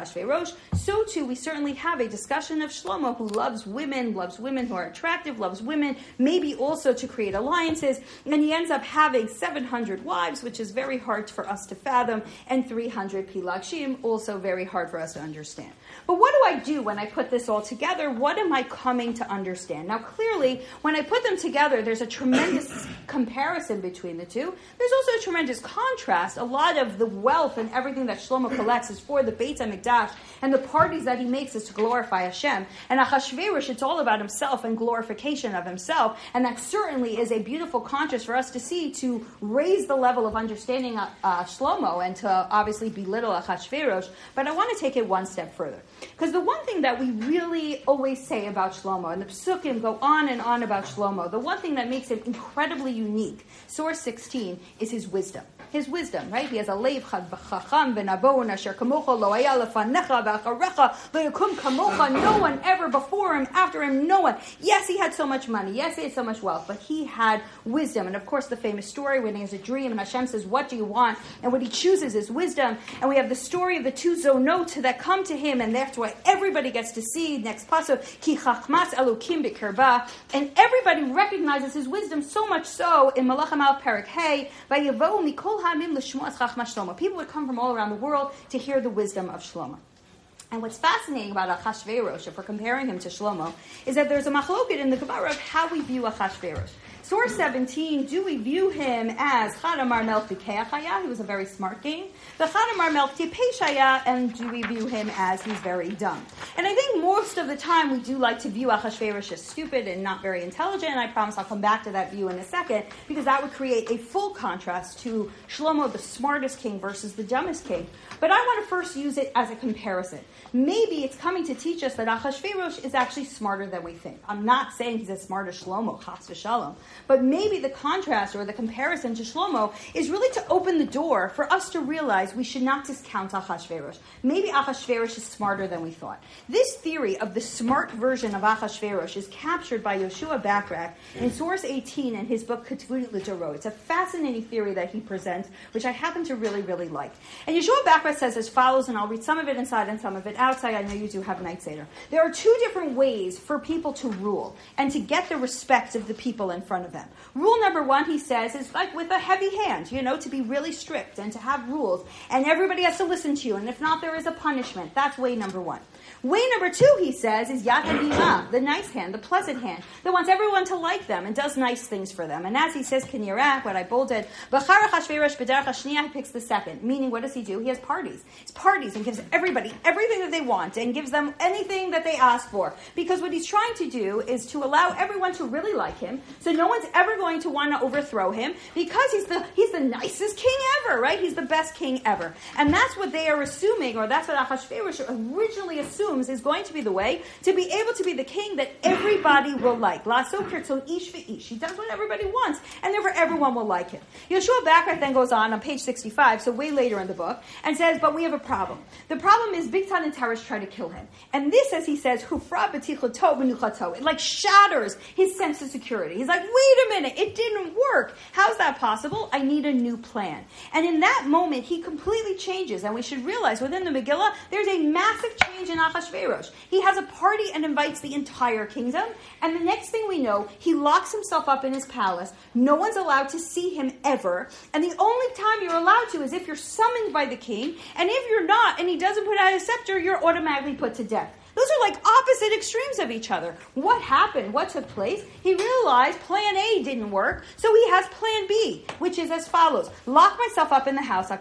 Achashverosh, so too we certainly have a discussion of Shlomo, who loves women, loves women who are attractive, loves women, maybe also to create alliances, and he ends up having seven hundred wives, which is very hard for us to fathom, and three hundred pilagshim, also very hard for us to understand. But what do I do when I put this all together? What am I coming to understand? Now, clearly, when I put them together, there's a tremendous comparison between the two. There's also a tremendous contrast. A lot of the wealth and everything that Shlomo collects is for the Beit HaMikdash, and the parties that he makes is to glorify Hashem. And Achashverosh, it's all about himself and glorification of himself, and that certainly is a beautiful contrast for us to see, to raise the level of understanding uh, uh, Shlomo and to obviously belittle Achashverosh. But I want to take it one step further. Because the one thing that we really always say about Shlomo, and the Psukim go on and on about Shlomo, the one thing that makes him incredibly unique, source sixteen, is his wisdom. His wisdom, right? He has a leiv chacham v'nabon asher kamocha lo haya lefanecha v'acharecha v'yakum kamocha. No one ever before him, after him, no one. Yes, he had so much money. Yes, he had so much wealth, but he had wisdom. And of course, the famous story when he has a dream and Hashem says, "What do you want?" And what he chooses is wisdom. And we have the story of the two zonot that come to him, and that's why everybody gets to see next pasuk ki chachmas elokim b'kirba, and everybody recognizes his wisdom so much so in Malachim Al Perek Hey vayavo mikol hamim l'shmuas chachmas Shlomo. People would come from all around the world to hear the wisdom of Shlomo. And what's fascinating about Achashverosh, if we're comparing him to Shlomo, is that there's a machloket in the Gemara of how we view Achashverosh. Source seventeen, do we view him as Chadamar Melch Tikeachaya, he was a very smart king, the Chadamar Melch Tipeshaya, and do we view him as he's very dumb? And I think most of the time we do like to view Achashverosh as stupid and not very intelligent, and I promise I'll come back to that view in a second, because that would create a full contrast to Shlomo, the smartest king, versus the dumbest king. But I want to first use it as a comparison. Maybe it's coming to teach us that Achashverosh is actually smarter than we think. I'm not saying he's as smart as Shlomo, chas v'shalom, but maybe the contrast or the comparison to Shlomo is really to open the door for us to realize we should not discount Achashverosh. Maybe Achashverosh is smarter than we thought. This theory of the smart version of Achashverosh is captured by Yoshua Bakrak in source eighteen in his book Ketuvot L'Dorot. It's a fascinating theory that he presents, which I happen to really, really like. And Yoshua Bakrak says as follows, and I'll read some of it inside and some of it outside. I know you do have Night Seder. There are two different ways for people to rule and to get the respect of the people in front of them. Rule number one, he says, is like with a heavy hand, you know, to be really strict and to have rules. And everybody has to listen to you. And if not, there is a punishment. That's way number one. Way number two, he says, is Yad HaDima, the nice hand, the pleasant hand, that wants everyone to like them and does nice things for them. And as he says, Kinyirak, what I bolded, B'char Achashverosh b'derech hashniya, he picks the second. Meaning, what does he do? He has parties. It's parties and gives everybody everything that they want and gives them anything that they ask for. Because what he's trying to do is to allow everyone to really like him, so no one's ever going to want to overthrow him, because he's the he's the nicest king ever, right? He's the best king ever. And that's what they are assuming, or that's what Achashverosh originally assumed is going to be the way to be able to be the king that everybody will like. Laso kirtzon ish v'ish. He does what everybody wants, and therefore everyone will like him. Yoshua Bakrak then goes on on page sixty-five, so way later in the book, and says, but we have a problem. The problem is Bigtan and Teresh try to kill him. And this, as he says, hufra b'tichoto b'nuchato. It like shatters his sense of security. He's like, wait a minute, it didn't work. How's that possible? I need a new plan. And in that moment, he completely changes. And we should realize within the Megillah, there's a massive change in Achashverosh. He has a party and invites the entire kingdom. And the next thing we know, he locks himself up in his palace. No one's allowed to see him ever. And the only time you're allowed to is if you're summoned by the king. And if you're not, and he doesn't put out his scepter, you're automatically put to death. Those are like opposite extremes of each other. What happened? What took place? He realized plan A didn't work, so he has plan B, which is as follows. Lock myself up in the house.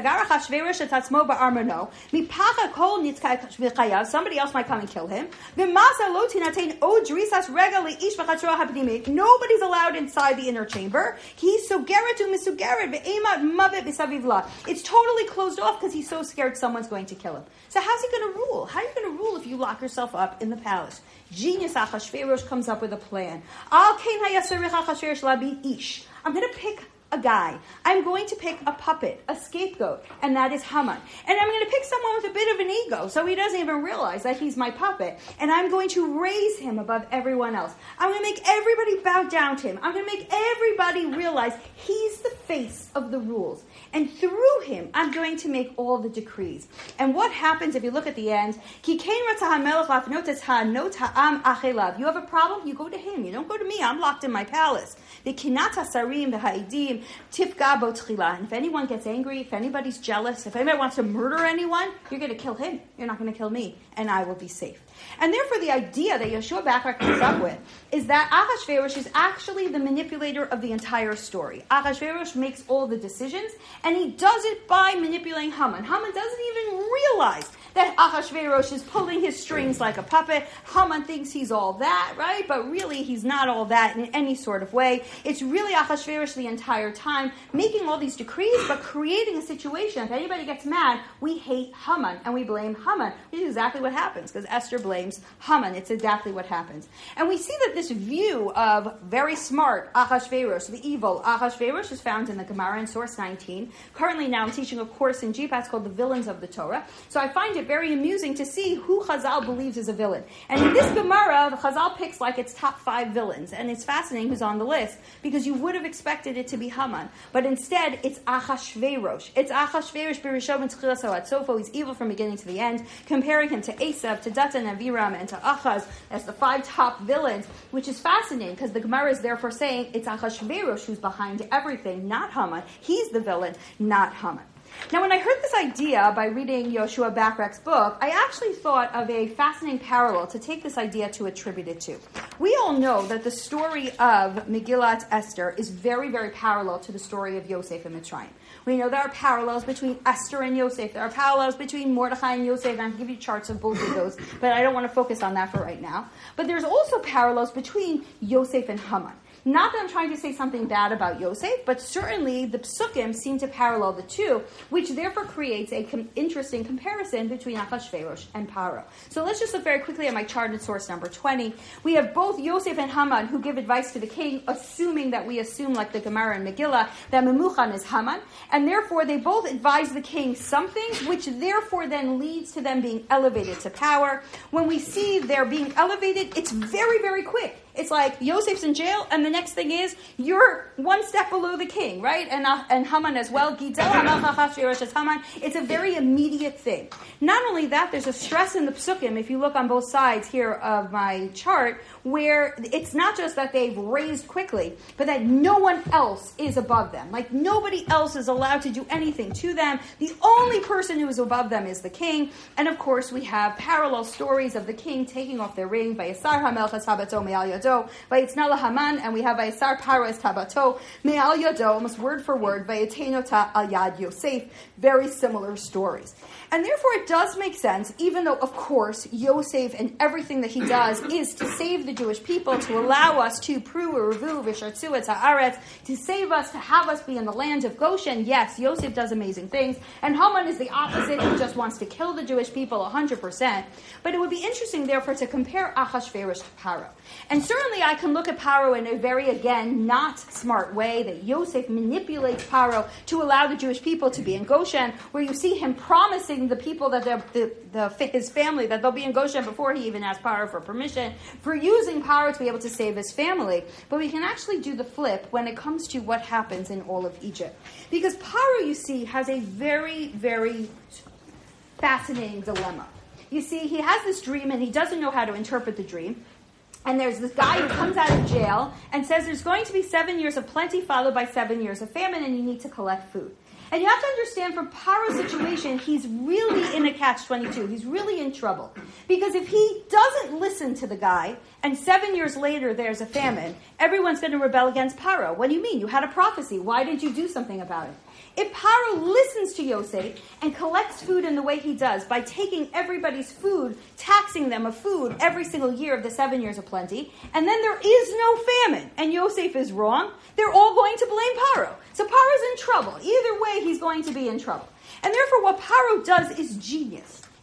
Somebody else might come and kill him. Nobody's allowed inside the inner chamber. It's totally closed off because he's so scared someone's going to kill him. So how's he going to rule? How are you going to rule if you lock yourself up in the palace? Genius Achashverosh comes up with a plan. I'm going to pick a a guy. I'm going to pick a puppet, a scapegoat, and that is Haman. And I'm going to pick someone with a bit of an ego, so he doesn't even realize that he's my puppet. And I'm going to raise him above everyone else. I'm going to make everybody bow down to him. I'm going to make everybody realize he's the face of the rules. And through him, I'm going to make all the decrees. And what happens if you look at the end? You have a problem? You go to him. You don't go to me. I'm locked in my palace. And if anyone gets angry, if anybody's jealous, if anybody wants to murder anyone, you're going to kill him. You're not going to kill me. And I will be safe. And therefore, the idea that Yoshua Bakrak comes up with is that Achashverosh is actually the manipulator of the entire story. Achashverosh makes all the decisions, and he does it by manipulating Haman. Haman doesn't even realize that Achashverosh is pulling his strings like a puppet. Haman thinks he's all that, right? But really, he's not all that in any sort of way. It's really Achashverosh the entire time, making all these decrees, but creating a situation. If anybody gets mad, we hate Haman, and we blame Haman. This is exactly what happens, because Esther blames Haman. It's exactly what happens. And we see that this view of very smart Achashverosh, the evil Achashverosh, is found in the Gemara in source nineteen. Currently now I'm teaching a course in G PATS called The Villains of the Torah. So I find it very amusing to see who Chazal believes is a villain. And in this Gemara, the Chazal picks like its top five villains. And it's fascinating who's on the list, because you would have expected it to be Haman. But instead, it's Achashverosh. It's Achashverosh Birishom and Tchilas Hatzofo. He's evil from beginning to the end, comparing him to Esav, to Datan and Aviram, and to Achaz as the five top villains, which is fascinating, because the Gemara is therefore saying it's Achashverosh who's behind everything, not Haman. He's the villain, not Haman. Now, when I heard this idea by reading Yoshua Bakrak's book, I actually thought of a fascinating parallel to take this idea to attribute it to. We all know that the story of Megillat Esther is very, very parallel to the story of Yosef and Mitzrayim. We know there are parallels between Esther and Yosef. There are parallels between Mordechai and Yosef, and I can give you charts of both of those, but I don't want to focus on that for right now. But there's also parallels between Yosef and Haman. Not that I'm trying to say something bad about Yosef, but certainly the psukim seem to parallel the two, which therefore creates an com- interesting comparison between Achashverosh and Paro. So let's just look very quickly at my chart in source number twenty. We have both Yosef and Haman who give advice to the king, assuming that we assume, like the Gemara and Megillah, that Memuchan is Haman, and therefore they both advise the king something, which therefore then leads to them being elevated to power. When we see they're being elevated, it's very, very quick. It's like Yosef's in jail, and the next thing is you're one step below the king, right? And uh, and Haman as well. It's a very immediate thing. Not only that, there's a stress in the psukim, if you look on both sides here of my chart, where it's not just that they've raised quickly, but that no one else is above them. Like nobody else is allowed to do anything to them. The only person who is above them is the king. And of course, we have parallel stories of the king taking off their ring. Vayasar hamelchas habato me'al yado. Vayitznala Haman, and we have Vayasar Paro es tabato me'al yado, almost word for word, Vayeteno ta al yad Yosef. Very similar stories. And therefore it does make sense, even though, of course, Yosef and everything that he does is to save the Jewish people, to allow us to pru u'revu v'shartzu et ha'aretz, to save us, to have us be in the land of Goshen. Yes, Yosef does amazing things, and Haman is the opposite. He just wants to kill the Jewish people one hundred percent. But it would be interesting, therefore, to compare Achashverosh to Paro. And certainly I can look at Paro in a very, again, not smart way, that Yosef manipulates Paro to allow the Jewish people to be in Goshen, where you see him promising the people that they're, the, the, his family, that they'll be in Goshen before he even asks Paro for permission, for using Paro to be able to save his family. But we can actually do the flip when it comes to what happens in all of Egypt. Because Paro, you see, has a very, very fascinating dilemma. You see, he has this dream and he doesn't know how to interpret the dream. And there's this guy who comes out of jail and says there's going to be seven years of plenty followed by seven years of famine, and you need to collect food. And you have to understand, from Paro's situation, he's really in a catch twenty-two. He's really in trouble. Because if he doesn't listen to the guy, and seven years later there's a famine, everyone's going to rebel against Paro. What do you mean? You had a prophecy. Why didn't you do something about it? If Paro listens to Yosef and collects food in the way he does, by taking everybody's food, taxing them of food every single year of the seven years of plenty, and then there is no famine, and Yosef is wrong, they're all going to blame Paro. So Paro's in trouble. Either way, he's going to be in trouble. And therefore, what Paro does is genius.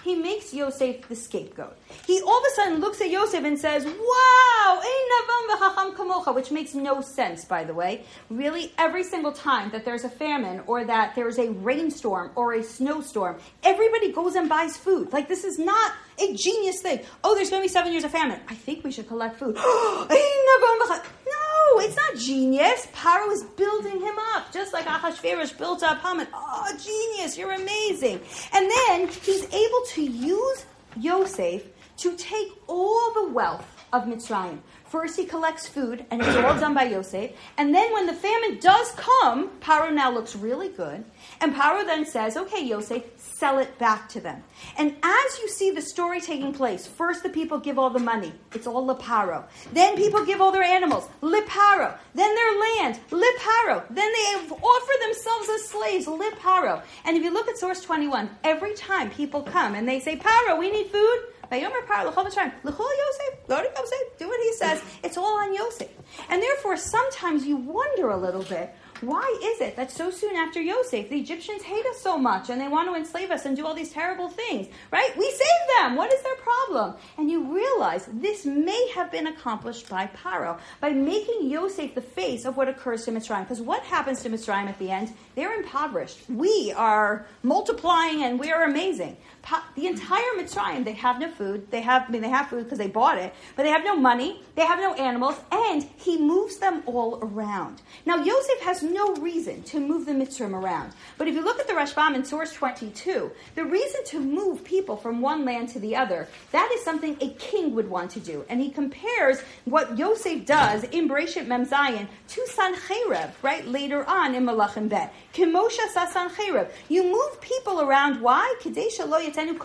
he makes Yosef the scapegoat. He all of a sudden looks at Yosef and says, wow, ein navam v'chacham kamocha, which makes no sense, by the way. Really, every single time that there's a famine or that there's a rainstorm or a snowstorm, everybody goes and buys food. Like, this is not a genius thing. Oh, there's going to be seven years of famine. I think we should collect food. No, it's not genius. Paro is building him up, just like Achashverosh built up Haman. Oh, genius, you're amazing. And then he's able to use Yosef to take all the wealth of Mitzrayim. First he collects food, and it's all done by Yosef. And then when the famine does come, Paro now looks really good. And Paro then says, okay, Yosef, sell it back to them. And as you see the story taking place, first the people give all the money. It's all LeParo. Then people give all their animals. LeParo. Then their land. LeParo. Then they offer themselves as slaves. LeParo. And if you look at source twenty-one, every time people come and they say, Paro, we need food, Vayomer Paro, l'chol v'sharim, l'chol Yosef, go to Yosef, do what he says. It's all on Yosef. And therefore, sometimes you wonder a little bit, why is it that so soon after Yosef, the Egyptians hate us so much and they want to enslave us and do all these terrible things, right? We saved them. What is their problem? And you realize this may have been accomplished by Paro, by making Yosef the face of what occurs to Mitzrayim. Because what happens to Mitzrayim at the end? They're impoverished. We are multiplying and we are amazing. Pa- the entire Mitzrayim, they have no food. They have, I mean, they have food because they bought it, but they have no money. They have no animals, and he moves them all around. Now, Yosef has no reason to move the Mitzrayim around. But if you look at the Rashbam in source twenty-two, the reason to move people from one land to the other, that is something a king would want to do. And he compares what Yosef does in Bereshit Mem Zayin to Sancherev, right, later on in Malachim Bet. Kimosha sa Sancherev. You move people around. Why? Because he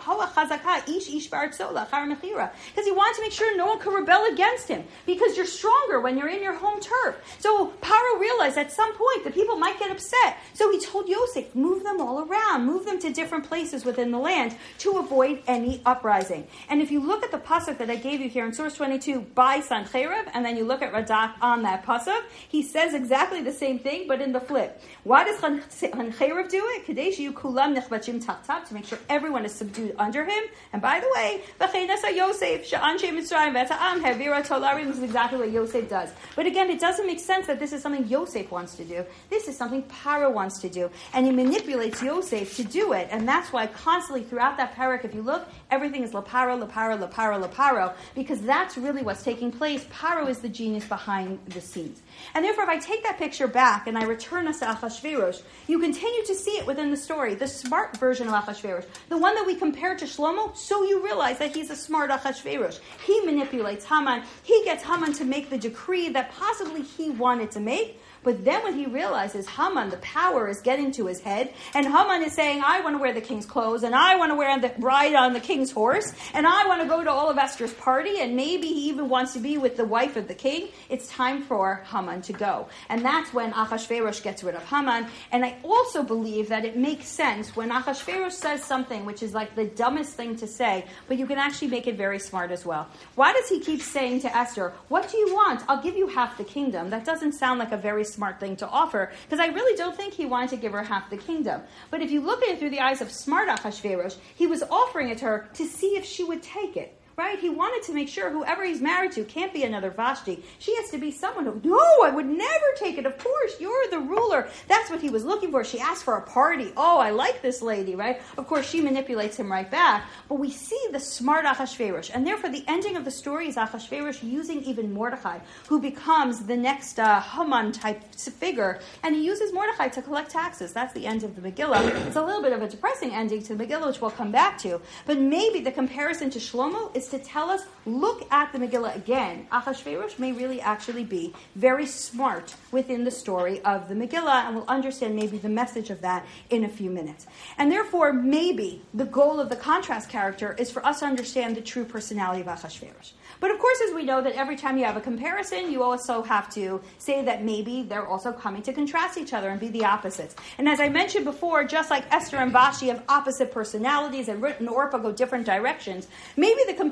wanted to make sure no one could rebel against him. Because you're stronger when you're in your home turf. So Paro realized at some point the people might get upset. So he told Yosef, move them all around. Move them to different places within the land to avoid any uprising. And if you look at the pasuk that I gave you here in source twenty-two by Sancherev, and then you look at Radak on that pasuk, he says exactly the same thing, but in the flip. Why does Sancherev do it? Kadesh yu kulam nechbachim tachtav, to make sure everyone is subdued under him. And by the way, Yosef, Sha'anshe Mitzrayim, Veta'am, Hevira Tolarim, this is exactly what Yosef does. But again, it doesn't make sense that this is something Yosef wants to do. This is something Paro wants to do. And he manipulates Yosef to do it. And that's why constantly throughout that parak, if you look, everything is LeParo, LeParo, LeParo, LeParo, because that's really what's taking place. Paro is the genius behind the scenes. And therefore, if I take that picture back and I return us to Achashverosh, you continue to see it within the story, the smart version of Achashverosh, the one that we compare to Shlomo, so you realize that he's a smart Achashverosh. He manipulates Haman. He gets Haman to make the decree that possibly he wanted to make. But then when he realizes Haman, the power is getting to his head, and Haman is saying, I want to wear the king's clothes, and I want to wear the ride on the king's horse, and I want to go to all of Esther's party, and maybe he even wants to be with the wife of the king, it's time for Haman to go. And that's when Achashverosh gets rid of Haman. And I also believe that it makes sense when Achashverosh says something which is like the dumbest thing to say, but you can actually make it very smart as well. Why does he keep saying to Esther, what do you want? I'll give you half the kingdom. That doesn't sound like a very smart thing to offer, because I really don't think he wanted to give her half the kingdom. But if you look at it through the eyes of smart Achashverosh, he was offering it to her to see if she would take it. Right? He wanted to make sure whoever he's married to can't be another Vashti. She has to be someone who, no, I would never take it. Of course, you're the ruler. That's what he was looking for. She asked for a party. Oh, I like this lady, right? Of course, she manipulates him right back. But we see the smart Achashverosh. And therefore, the ending of the story is Achashverosh using even Mordechai, who becomes the next uh, Haman type figure. And he uses Mordechai to collect taxes. That's the end of the Megillah. It's a little bit of a depressing ending to the Megillah, which we'll come back to. But maybe the comparison to Shlomo is to tell us, look at the Megillah again. Achashverosh may really actually be very smart within the story of the Megillah, and we'll understand maybe the message of that in a few minutes. And therefore, maybe the goal of the contrast character is for us to understand the true personality of Achashverosh. But of course, as we know that every time you have a comparison, you also have to say that maybe they're also coming to contrast each other and be the opposites. And as I mentioned before, just like Esther and Vashti have opposite personalities and Ruth and Orpah go different directions, maybe the comparison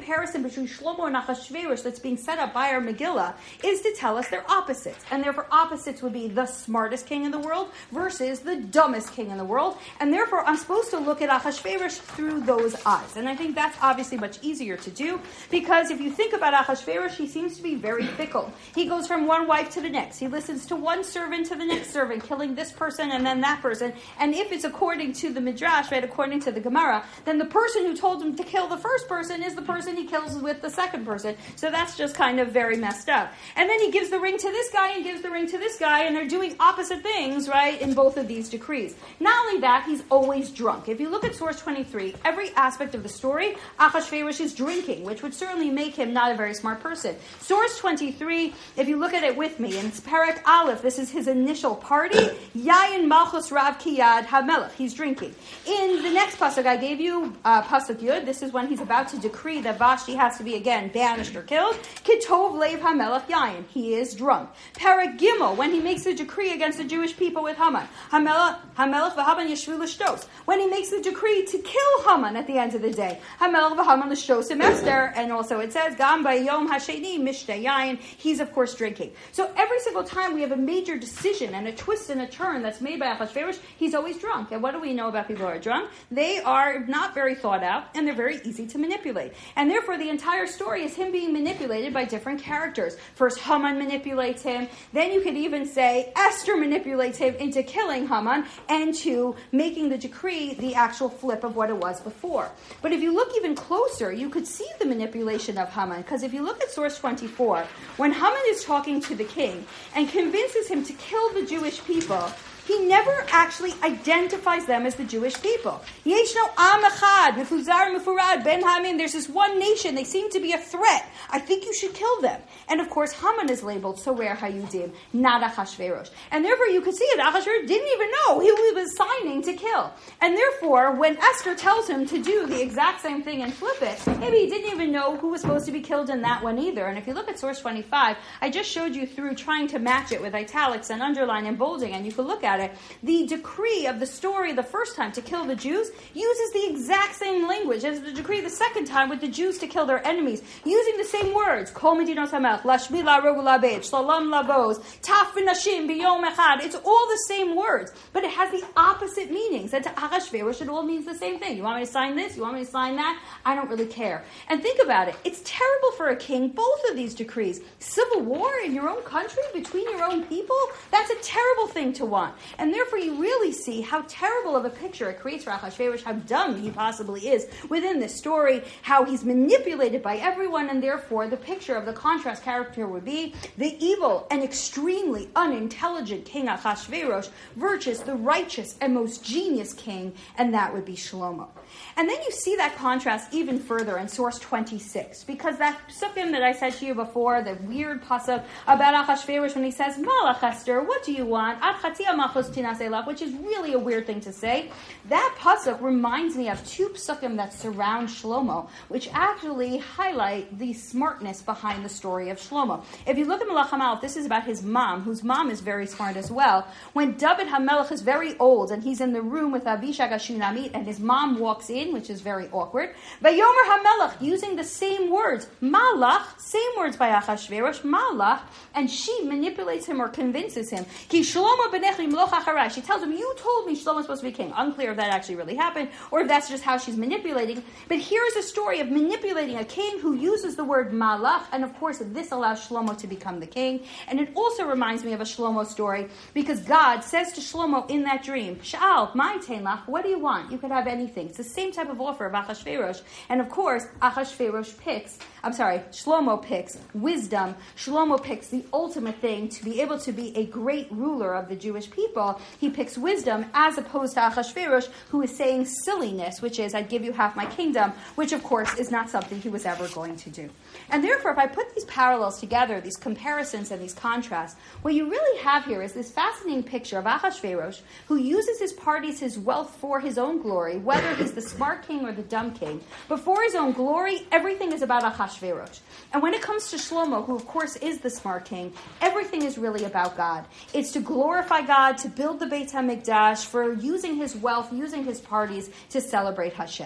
comparison between Shlomo and Achashverosh that's being set up by our Megillah is to tell us they're opposites. And therefore opposites would be the smartest king in the world versus the dumbest king in the world. And therefore I'm supposed to look at Achashverosh through those eyes. And I think that's obviously much easier to do, because if you think about Achashverosh, he seems to be very fickle. He goes from one wife to the next. He listens to one servant to the next servant, killing this person and then that person. And if it's according to the Midrash, right, according to the Gemara, then the person who told him to kill the first person is the person he kills with the second person. So that's just kind of very messed up. And then he gives the ring to this guy and gives the ring to this guy, and they're doing opposite things, right, in both of these decrees. Not only that, he's always drunk. If you look at source twenty-three, every aspect of the story, Achashverosh is drinking, which would certainly make him not a very smart person. Source twenty-three, if you look at it with me, in Perek Aleph, this is his initial party, Yayin Malchus Rav Kiyad HaMelech, he's drinking. In the next pasuk I gave you, uh, pasuk Yud, this is when he's about to decree that Vashti has to be again banished or killed. Kitov Lev HaMelech Yayin, he is drunk. Perek Gimel, when he makes a decree against the Jewish people with Haman, HaMelech HaMelech v'Haman Yeshvu l'shtos, when he makes the decree to kill Haman at the end of the day, HaMelech v'Haman l'shtos im Esther, and also it says Gam Bayom Hasheni Mishteh Yayin, he's of course drinking. So every single time we have a major decision and a twist and a turn that's made by Achashverosh, he's always drunk. And what do we know about people who are drunk? They are not very thought out, and they're very easy to manipulate. And therefore the entire story is him being manipulated by different characters. First Haman manipulates him, then you could even say Esther manipulates him into killing Haman and to making the decree the actual flip of what it was before. But if you look even closer, you could see the manipulation of Haman, because if you look at source twenty-four, when Haman is talking to the king and convinces him to kill the Jewish people, he never actually identifies them as the Jewish people. Yeshno Am Echad, Mefuzar Mefurad, Ben Hamin, there's this one nation, they seem to be a threat. I think you should kill them. And of course, Haman is labeled Sorer HaYudim, not Achashverosh. And therefore, you could see it, Achashverosh didn't even know who he was signing to kill. And therefore, when Esther tells him to do the exact same thing and flip it, maybe he didn't even know who was supposed to be killed in that one either. And if you look at source twenty-five, I just showed you through trying to match it with italics and underline and bolding, and you could look at it. The decree of the story the first time to kill the Jews uses the exact same language as the decree the second time with the Jews to kill their enemies, using the same words. Kol medinos hamelech, lashmi la'rogu la'beit, shalom la'boz, taf v'nashim b'yom echad. It's all the same words, but it has the opposite meanings. And to Achashverosh, it all means the same thing. You want me to sign this? You want me to sign that? I don't really care. And think about it. It's terrible for a king, both of these decrees. Civil war in your own country, between your own people, that's a terrible thing to want. And therefore, you really see how terrible of a picture it creates for Achashverosh, how dumb he possibly is within this story, how he's manipulated by everyone, and therefore the picture of the contrast character would be the evil and extremely unintelligent king Achashverosh versus the righteous and most genius king, and that would be Shlomo. And then you see that contrast even further in source twenty-six, because that psukim that I said to you before, the weird pasuk about Achashverosh when he says, Malach Esther, what do you want? Ad chatzia machos tinas elach, which is really a weird thing to say. That pasuk reminds me of two psukim that surround Shlomo, which actually highlight the smartness behind the story of Shlomo. If you look at Melech HaMalach, this is about his mom, whose mom is very smart as well. When David HaMelech is very old and he's in the room with Abishag HaShunamit and his mom walks in, which is very awkward, Vayomer HaMelech, using the same words, Malach, same words by Achashverosh, Malach, and she manipulates him or convinces him. Ki Shlomo b'nech limloch acharai. She tells him, you told me Shlomo's supposed to be king. Unclear if that actually really happened or if that's just how she's manipulating. But here's a story of manipulating a king who uses the word Malach, and of course this allows Shlomo to become the king. And it also reminds me of a Shlomo story because God says to Shlomo in that dream, Sha'al, my tenlach, what do you want? You could have anything. It's the same type of offer of Achashverosh. And of course, Achashverosh picks, I'm sorry, Shlomo picks wisdom. Shlomo picks the ultimate thing to be able to be a great ruler of the Jewish people. He picks wisdom as opposed to Achashverosh, who is saying silliness, which is, I'd give you half my kingdom, which of course is not something he was ever going to do. And therefore, if I put these parallels together, these comparisons and these contrasts, what you really have here is this fascinating picture of Achashverosh, who uses his parties, his wealth for his own glory, whether he's the smart king or the dumb king. But for his own glory, everything is about Achashverosh. And when it comes to Shlomo, who of course is the smart king, everything is really about God. It's to glorify God, to build the Beit HaMikdash, for using his wealth, using his parties to celebrate Hashem.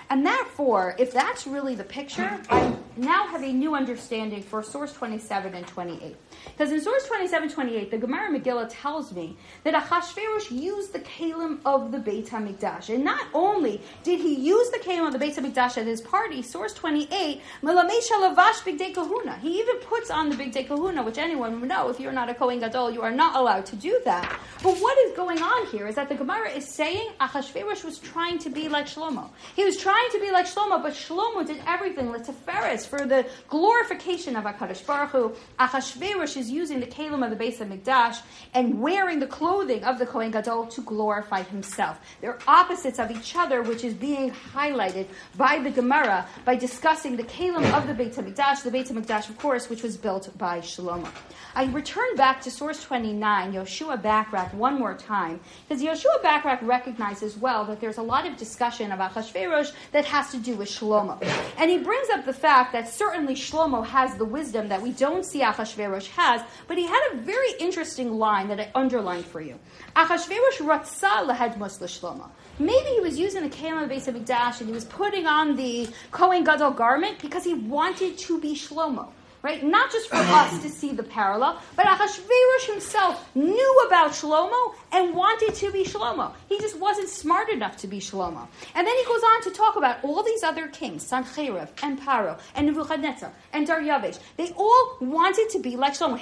And therefore, if that's really the picture, I now have a new understanding for source twenty-seven and twenty-eight. Because in source twenty-seven, twenty-eight, the Gemara Megillah tells me that Achashverosh used the kalim of the Beit HaMikdash. And not only did he use the kalim of the Beit HaMikdash at his party, source twenty-eight, Melamei Shalavash Bigdei Kahuna. He even puts on the Bigdei Kahuna, which anyone would know, if you're not a Kohen Gadol, you are not allowed to do that. But what is going on here is that the Gemara is saying Achashverosh was trying to be like Shlomo. He was trying to be like Shlomo, but Shlomo did everything, L'Tiferes, for the glorification of HaKadosh Baruch Hu. Achashverosh is using the kalim of the Beis HaMikdash and wearing the clothing of the Kohen Gadol to glorify himself. They're opposites of each other, which is being highlighted by the Gemara by discussing the kalim of the Beit HaMikdash, the Beit HaMikdash, of course, which was built by Shlomo. I return back to source twenty-nine, Yoshua Backrack, one more time, because Yoshua Backrack recognizes well that there's a lot of discussion of Achashverosh that has to do with Shlomo. And he brings up the fact that certainly Shlomo has the wisdom that we don't see Achashverosh has, but he had a very interesting line that I underlined for you. Achashverosh ratza lahadmos l'Shlomo. Maybe he was using the kalim of the Beis HaMikdash and he was putting on the Kohen Gadol garment because he wanted to be Shlomo. Right? Not just for us to see the parallel, but Achashverosh himself knew about Shlomo and wanted to be Shlomo. He just wasn't smart enough to be Shlomo. And then he goes on to talk about all these other kings, Sancheriv and Paro and Nebuchadnezzar and Daryavesh. They all wanted to be like Shlomo.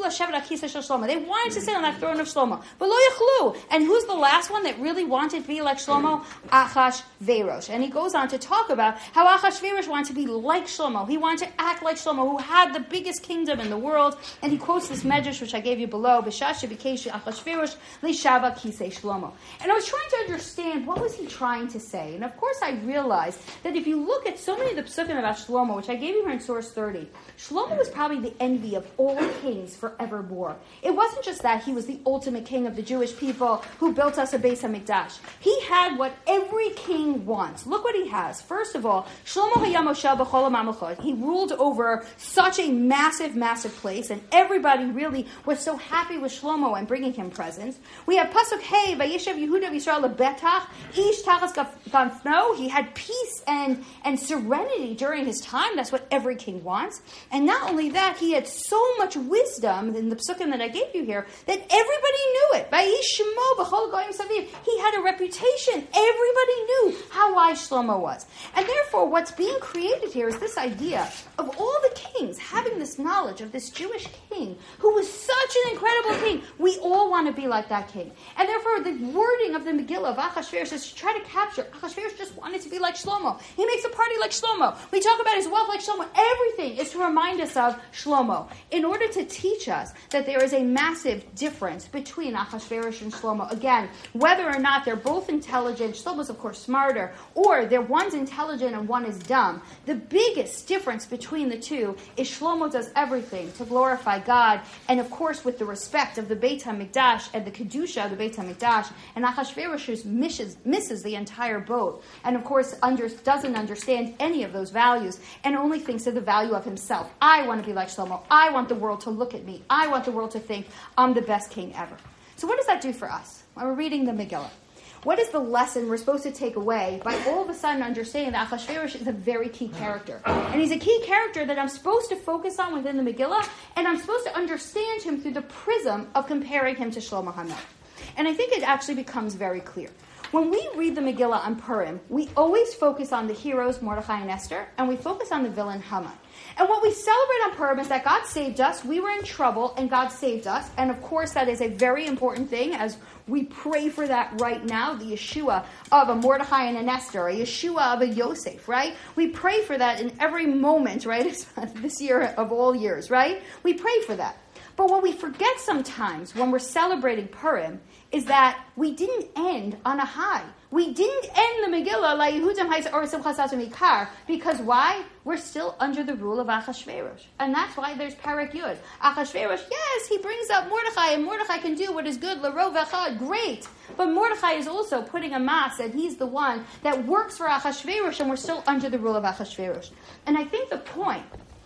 They wanted to sit on that throne of Shlomo. But lo yachlu. And who's the last one that really wanted to be like Shlomo? Achashverosh. And he goes on to talk about how Achashverosh wanted to be like Shlomo. He wanted to act like Shlomo, who had the biggest kingdom in the world. And he quotes this medrash, which I gave you below, B'shasha b'keshi Achashverosh le'shava kisei Shlomo. And I was trying to understand, what was he trying to say? And of course I realized that if you look at so many of the psukim about Shlomo, which I gave you here in source thirty, Shlomo was probably the envy of all kings forevermore. It wasn't just that he was the ultimate king of the Jewish people who built us a Beis HaMikdash. He had what every king wants. Look what he has. First of all, Shlomo haya moshel b'chol ha'mamlechot. He ruled over such a massive, massive place, and everybody really was so happy with Shlomo and bringing him presents. We have Pasuk Hey, Vayishev Yehuda v'Yisrael lebetach, Ish tachas gafno. He had peace and, and serenity during his time. That's what every king wants. And not only that, he had so much wisdom in the psukim that I gave you here that everybody knew it. Vayish Shemo b'chol goyim saviv. He had a reputation. Everybody knew how wise Shlomo was. And therefore, what's being created here is this idea of all the kings having this knowledge of this Jewish king who was such an incredible king. We all want to be like that king. And therefore, the wording of the Megillah of Achashverosh is to try to capture. Achashverosh just wanted to be like Shlomo. He makes a party like Shlomo. We talk about his wealth like Shlomo. Everything is to remind us of Shlomo in order to teach us that there is a massive difference between Achashverosh and Shlomo. Again, whether or not they're both intelligent, Shlomo's of course smarter, or they're one's intelligent and one is dumb, the biggest difference between the two is Shlomo does everything to glorify God, and of course with the respect of the Beit HaMikdash and the Kedusha of the Beit HaMikdash, and Achashverosh misses, misses the entire boat, and of course under, doesn't understand any of those values, and only thinks of the value of himself. I want to be like Shlomo. I want the world to look at me. I want the world to think I'm the best king ever. So what does that do for us when we're reading the Megillah? What is the lesson we're supposed to take away by all of a sudden understanding that Achashverosh is a very key character? And he's a key character that I'm supposed to focus on within the Megillah, and I'm supposed to understand him through the prism of comparing him to Shlomo HaMelech. And I think it actually becomes very clear. When we read the Megillah on Purim, we always focus on the heroes, Mordechai and Esther, and we focus on the villain, Haman. And what we celebrate on Purim is that God saved us, we were in trouble, and God saved us. And of course, that is a very important thing, as we pray for that right now, the Yeshua of a Mordechai and an Esther, a Yeshua of a Yosef, right? We pray for that in every moment, right? This year of all years, right? We pray for that. But what we forget sometimes when we're celebrating Purim is that we didn't end on a high. We didn't end the Megillah like Yehudam Ha'is or Simchas Ikar, because why? We're still under the rule of Achashverosh. And that's why there's Perek Yud. Achashverosh, yes, he brings up Mordechai, and Mordechai can do what is good, L'Rov Echad, great. But Mordechai is also putting a mass, and he's the one that works for Achashverosh, and we're still under the rule of Achashverosh. And I think the point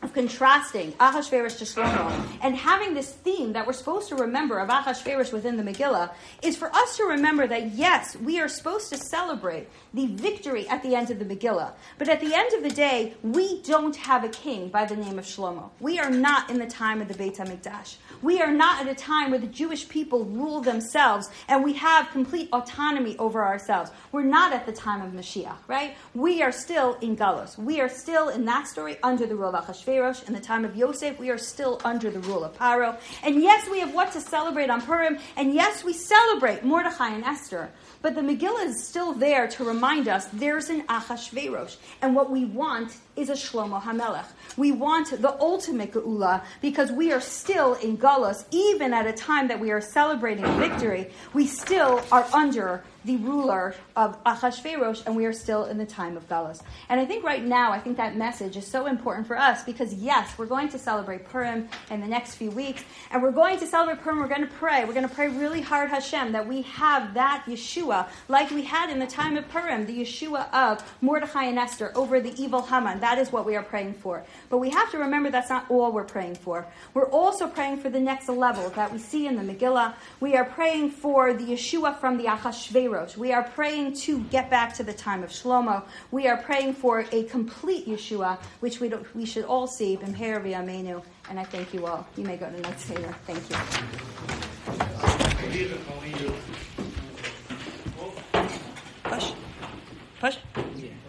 of contrasting Ahasuerus to Shlomo and having this theme that we're supposed to remember of Ahasuerus within the Megillah is for us to remember that, yes, we are supposed to celebrate the victory at the end of the Megillah. But at the end of the day, we don't have a king by the name of Shlomo. We are not in the time of the Beit HaMikdash. We are not at a time where the Jewish people rule themselves and we have complete autonomy over ourselves. We're not at the time of Mashiach, right? We are still in Galus. We are still in that story under the rule of Achashverosh. In the time of Yosef, we are still under the rule of Paro. And yes, we have what to celebrate on Purim. And yes, we celebrate Mordechai and Esther. But the Megillah is still there to remind us there's an Achashverosh. And what we want is a Shlomo HaMelech. We want the ultimate Geula because we are still in Galus. Even at a time that we are celebrating victory, we still are under the ruler of Achashverosh, and we are still in the time of Galus. And I think right now, I think that message is so important for us because, yes, we're going to celebrate Purim in the next few weeks, and we're going to celebrate Purim, we're going to pray. We're going to pray really hard, Hashem, that we have that Yeshua like we had in the time of Purim, the Yeshua of Mordechai and Esther over the evil Haman. That is what we are praying for. But we have to remember that's not all we're praying for. We're also praying for the next level that we see in the Megillah. We are praying for the Yeshua from the Achashverosh. We are praying to get back to the time of Shlomo. We are praying for a complete Yeshua, which we don't, we should all see. B'mher v'yameinu. And I thank you all. You may go to next Seder. Thank you. Push. Push.